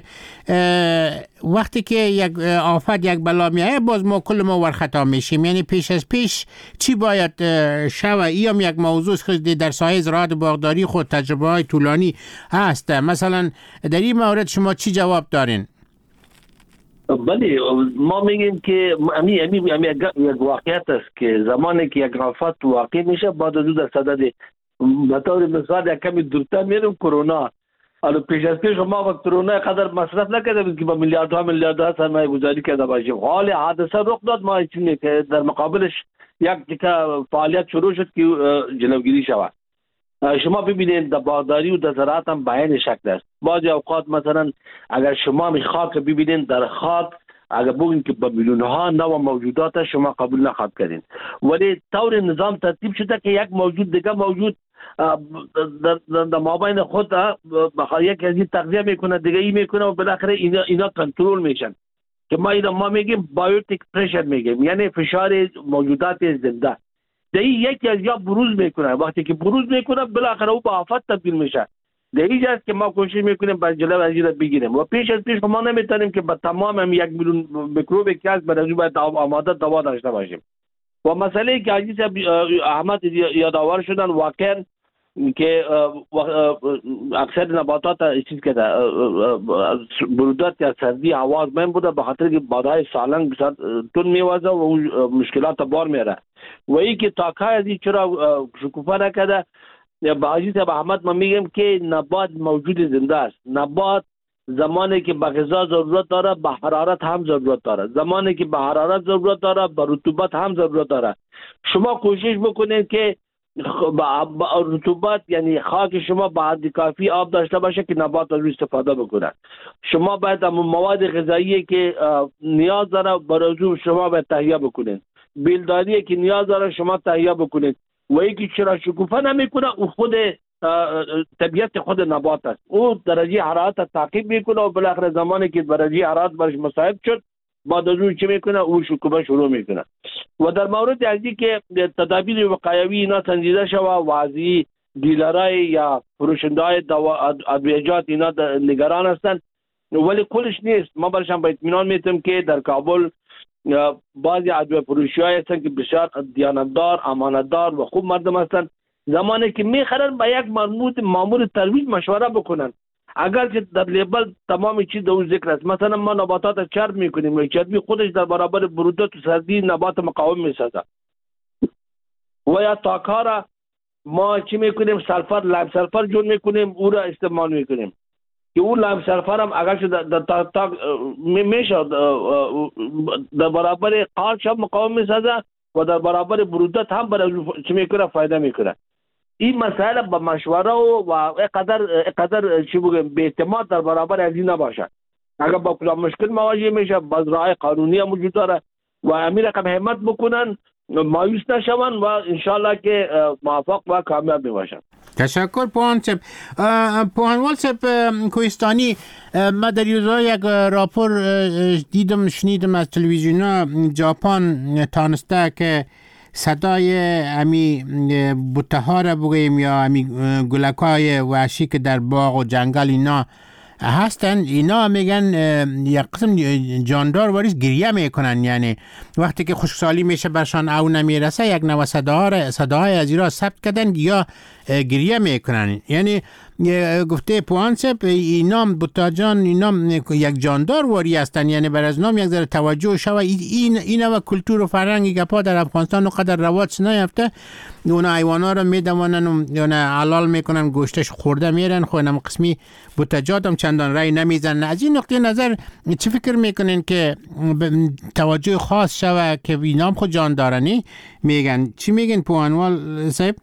S2: وقتی که یک آفت یک بلا میایه باز ما کل ما ورخطا میشیم، یعنی پیش از پیش چی باید شوه؟ ای هم یک موضوع خود در ساحه زراعت باغداری خود تجربه های طولانی هست. مثلا در این مورد شما چی جواب دارین؟
S3: بله، ما میگیم که امی امی امی یک واقعیت است که زمانی که یک آفت واقع میشه بعد از در صدد به طور مثال یک کمی دورتر میریم کرونا. حالا پیش از پیش ما وقت کرونا قدر مصرف نکردیم که با میلیاردها میلیاردها سرمایه گذاری کرده باشیم. حال حادثه رخ داد، ما چیزی که در مقابلش یک دیگه فعالیت شروع شد که جلوگیری شود. شما ببینید در باغداری و در زراعت هم بیان شکل است. بعضی اوقات مثلا اگر شما می خاک ببینید، در خاک اگر بگین که با میلیون ها نوع موجودات شما قبول نخواهد کردین، ولی طور نظام ترتیب شده که یک موجود دیگه موجود در, در مابین خود بخواه یک از این تغذیه میکنه دیگه ای میکنه و بالاخره اینا, اینا کنترل میشن که ما اینا ما میگیم بایوتیک پرشر میگیم، یعنی فشار موجودات زنده. دیگه یکی از یا بروز میکنه، وقتی که بروز میکنه بالاخره او به آفت تبدیل میشه. دیگه است که ما کوشش میکنیم با جلو از این بگیریم و پیش از پیش ما نمیتونیم که با تمام هم یک میلیون میکروب که هست برای او باید آماده دوا داشته باشیم. و مسئله که عزیز احمد یادآور شدن واقعا که اکثر نباتات چیز که برودت یا سردی آواز من بوده به خاطر که بادهای سالنگ بسیار تون میوازه و مشکلات بار میره و ای که تاکای از این چرا شکوفا نکده. با عزیز احمد ما میگم که نبات موجود زنده است. نبات زمانی که به غذا ضرورت داره به حرارت هم ضرورت داره، زمانی که به حرارت ضرورت داره به رطوبت هم ضرورت داره. شما کوشش بکنید که با رطوبت یعنی خاک شما به حد کافی آب داشته باشه که نبات از استفاده بکنه. شما باید همون مواد غذایی که نیاز داره برای شما باید تهیه بکنید، بیلداری که نیاز داره شما تهیه بکنید و یکی چرا شکوفه نمیکنه او خود طبیعت خود نبات است. او درجه حرارت تعقیب میکنه و بالاخره زمانی که درجه حرارت برش مصاحب شد بعد از اون چی میکنه او شکوفه شروع میکنه. و در مورد ازی که تدابیر وقایوی اینا سنجیده شوه و ازی دیلرای یا فروشندهای ادویجات اینا نگران هستند ولی کلش نیست. ما برشان با اطمینان میتونم که در کابل بعضی ادویه فروشی های هستند که بسیار دیانتدار، امانتدار و خوب مردم هستند. زمانی که میخرن با یک مرموز مامور ترویج مشوره بکنن، اگر که در لیبل تمام چیز در اون ذکر است. مثلا ما نباتات چرب میکنیم و چربی خودش در برابر برودت و سردی نبات مقاوم میسازه و یا تاکارا ما چی میکنیم سلفر لایم سلفر جون میکنیم او را استعمال میکنیم که اون لایم سلفر هم اگر که در تاک تاک میشه در برابر قارچ هم مقاوم میسازه و در برابر برودت هم برای چی میکنه فایده میکنه. این مسائل با مشوره و اقدر اقدر چی بگم به اعتماد در برابر از این نباشه. اگر با کدام مشکل مواجه میشه باز راه قانونی هم وجود داره و امیر رقم همت بکنن، مایوس نشون و انشالله که موفق و کامیاب باشن.
S2: تشکر پوهان صاحب. پوهانوال صاحب کوهستانی، ما در روزها یک راپور دیدم شنیدم از تلویزیون ژاپن تانسته که صدای امی بوته ها را بگوییم یا امی گلک های وحشی که در باغ و جنگل اینا هستن، اینا میگن یک قسم جاندار واریز گریه میکنن، یعنی وقتی که خشکسالی میشه برشان او نمیرسه یک نوع صداهای از ایرا ثبت کردن یا گریه میکنن. یعنی گفته پوهان صاحب اینا بوتا جان اینا یک جاندار واری هستن، یعنی بر از نام یک ذره توجه شوه. این اینا و کلتور و فرهنگی که پا در افغانستان و قدر رواج نیافته، اونا حیوانا رو میدونن و یا حلال میکنن، گوشتش خورده میرن، خودم قسمی بوتا جاتم چندان رای نمیزنن. از این نقطه نظر چی فکر میکنین که توجه خاص شوه که اینا خود جاندارنی میگن؟ چی میگن پوهانوال صاحب؟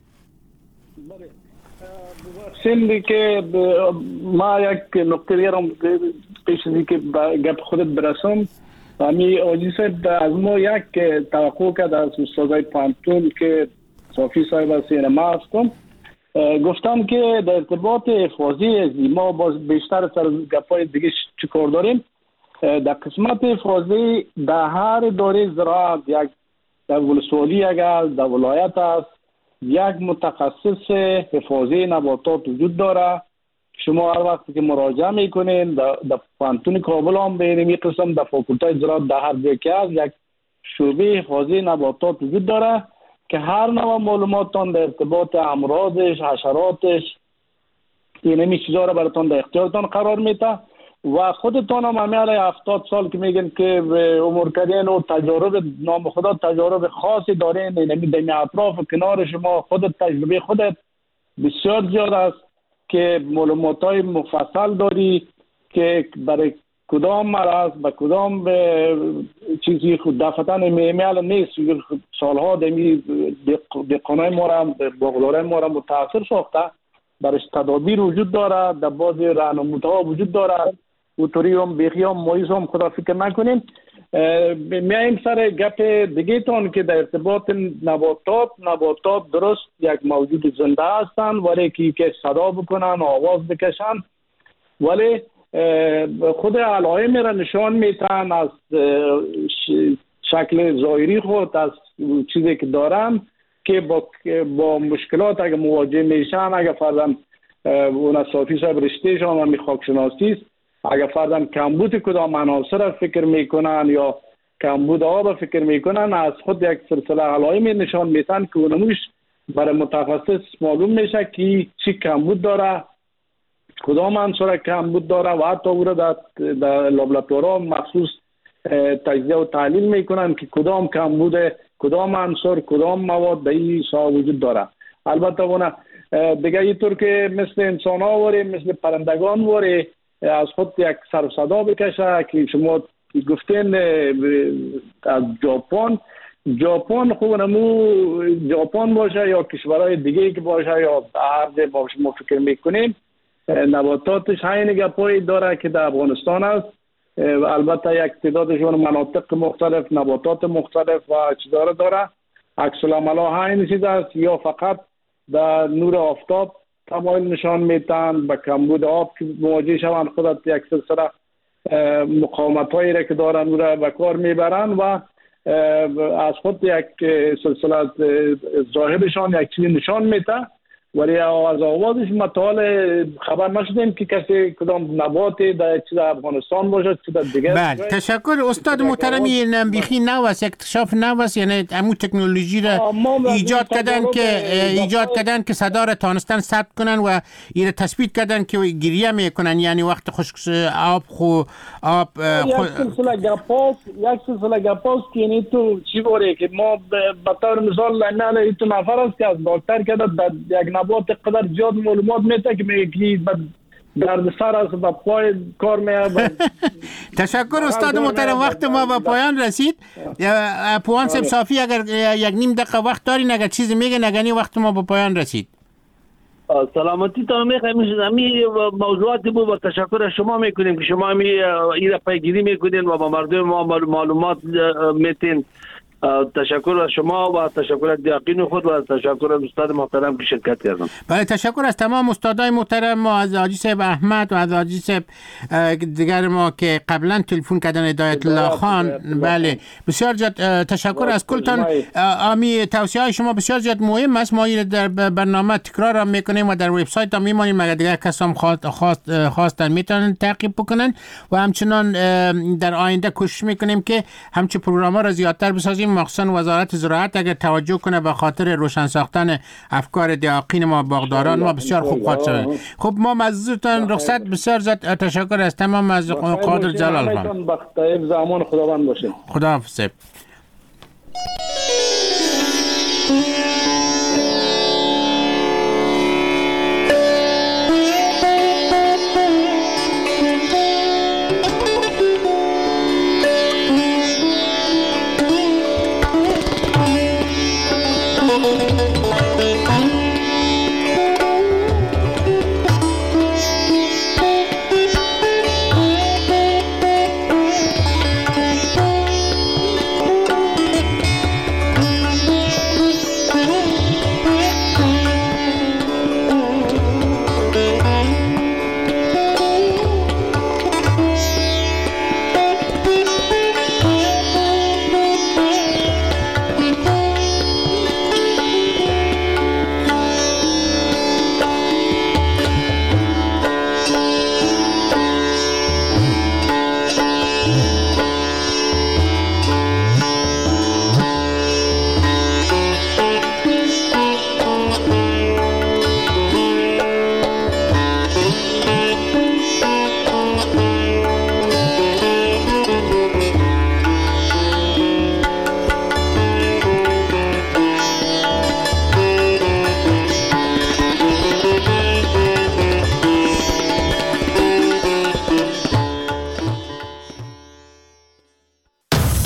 S4: سیمی که ما یک نقطه دیرم پیش از که گپ خودت برسم، امی آجی صاحب از ما یک توقع کرد از استادای پانتون که صافی صاحب از سینما هستم، گفتم که در ارتباط حفاظی از ما باز بیشتر سر گپای دیگه چی کار داریم. در قسمت حفاظی در هر دوره زراعت یک در ولسوالی اگر در ولایت است یک متخصص حفاظی نباتات وجود داره. شما هر وقتی که مراجعه میکنین در پانتون کابل هم به این قسم در فاکولته زراعت در هر جای که هست یک شعبه حفاظی نباتات وجود داره که هر نوع معلوماتتان در ارتباط امراضش، حشراتش، اینمی چیزا را براتون در اختیارتان قرار میده و خودتان هم همیشه هفتاد سال که میگن که عمر کردین و تجارب نام خدا تجارب خاصی دارین، اینمی در اطراف کنار شما خودت تجربه خودت بسیار زیاد است که معلومات های مفصل داری که برای کدام مرض و کدام چیزی خود دفتن میمیل نیست. سالها دمی دقانای ما را باغدارای ما را متاثر ساخته، برش تدابیر وجود داره، در بعض راهنمودها وجود داره و طوری هم بیخی هم مایز هم خدا فکر نکنیم. میایم سر گپ دیگه تان که در ارتباط نباتات نباتات درست یک موجود زنده هستن ولی که که صدا بکنن آواز بکشن ولی خود علائم را نشان میتن از شکل ظاهری خود، از چیزی که دارن که با با مشکلات اگه مواجه میشن، اگه فرضاً اون صافی صاحب رشتهشان هم خاکشناسی است، اگه فرضاً کمبود کدام عناصر فکر میکنن یا کمبود آب فکر میکنن، از خود یک سلسله علائم نشان میتن که اونموش برای متخصص معلوم میشه که چی کمبود داره، کدام عنصر کمبود داره و حتی او را در, در لابراتوارها مخصوص تجزیه و تحلیل میکنن که کدام کمبود کدام عنصر کدام مواد در این سا وجود داره. البته اون دیگه اینطور که مثل انسان ها وره مثل پرندگان وره از خود یک سر و صدا بکشه که شما گفتین از ژاپن ژاپن خوب نمو ژاپن باشه یا کشورهای دیگه که باشه یا هر جای باشه ما فکر میکنیم نباتاتش همین گپایی داره که در افغانستان است. البته یک تعدادشون مناطق مختلف نباتات مختلف و چیزا داره. عکس العمل ها همین چیز است یا فقط در نور آفتاب تمایل نشان میتن به کمبود آب که مواجه شوند خودت یک سلسله مقاومت هایی را که دارن او را به کار میبرن و از خود یک سلسله ظاهرشان یک چیزی نشان میده ولی از آوازش مطال خبر نشدیم که کسی کدام نباتی در چیز افغانستان باشه چیز دیگه.
S2: بله تشکر استاد محترم. این بیخی نو است، یک اکتشاف نو است، یعنی همون تکنولوژی را ایجاد کردن که ایجاد کردن که صدا را تانستن ثبت کنن و این تثبیت کردن که گریه میکنن، یعنی وقت خشک آب خو آب
S4: یک سلسله گپاس یک سلسله گپاس که یعنی تو چی باره که ما به طور مثال نه تو نفر است که از دکتر کرده یک نبات قدر زیاد معلومات میده که میگی درد سر است و پای کار میاد.
S2: تشکر استاد محترم، وقت ما به پایان رسید. پوان صاحب صافی اگر یک نیم دقیقه وقت دارین اگر چیزی میگن اگر نه وقت ما به پایان رسید.
S3: سلامتی تا میخوایم همی موضوعاتی بود و تشکر از شما میکنیم که شما همی این را پیگیری میکنین و با مردم ما معلومات میتین. تشکر از شما و تشکر از دیاقین خود و تشکر از استاد محترم که شرکت کردن.
S2: بله تشکر از تمام استادای محترم ما، از حاجی صاحب احمد و از حاجی صاحب دیگر ما که قبلا تلفن کردن هدایت الله خان. بله بسیار زیاد تشکر از کلتان. امی توصیه های شما بسیار زیاد مهم است. ما این در برنامه تکرار هم میکنیم و در وبسایت هم میمانیم، مگر دیگر کسام خواست خواست خواستن میتونن تعقیب بکنن و همچنان در آینده کوشش میکنیم که همچه پروگرام ها را زیادتر بسازیم، مخصوصا وزارت زراعت اگر توجه کنه به خاطر روشن ساختن افکار دیاقین ما باغداران ما بسیار خوب خواهد شود. خب ما مزدورتان رخصت بسیار زیاد تشکر از تمام از قادر جلال خان.
S4: زمان خداوند باشه.
S2: خداحافظ.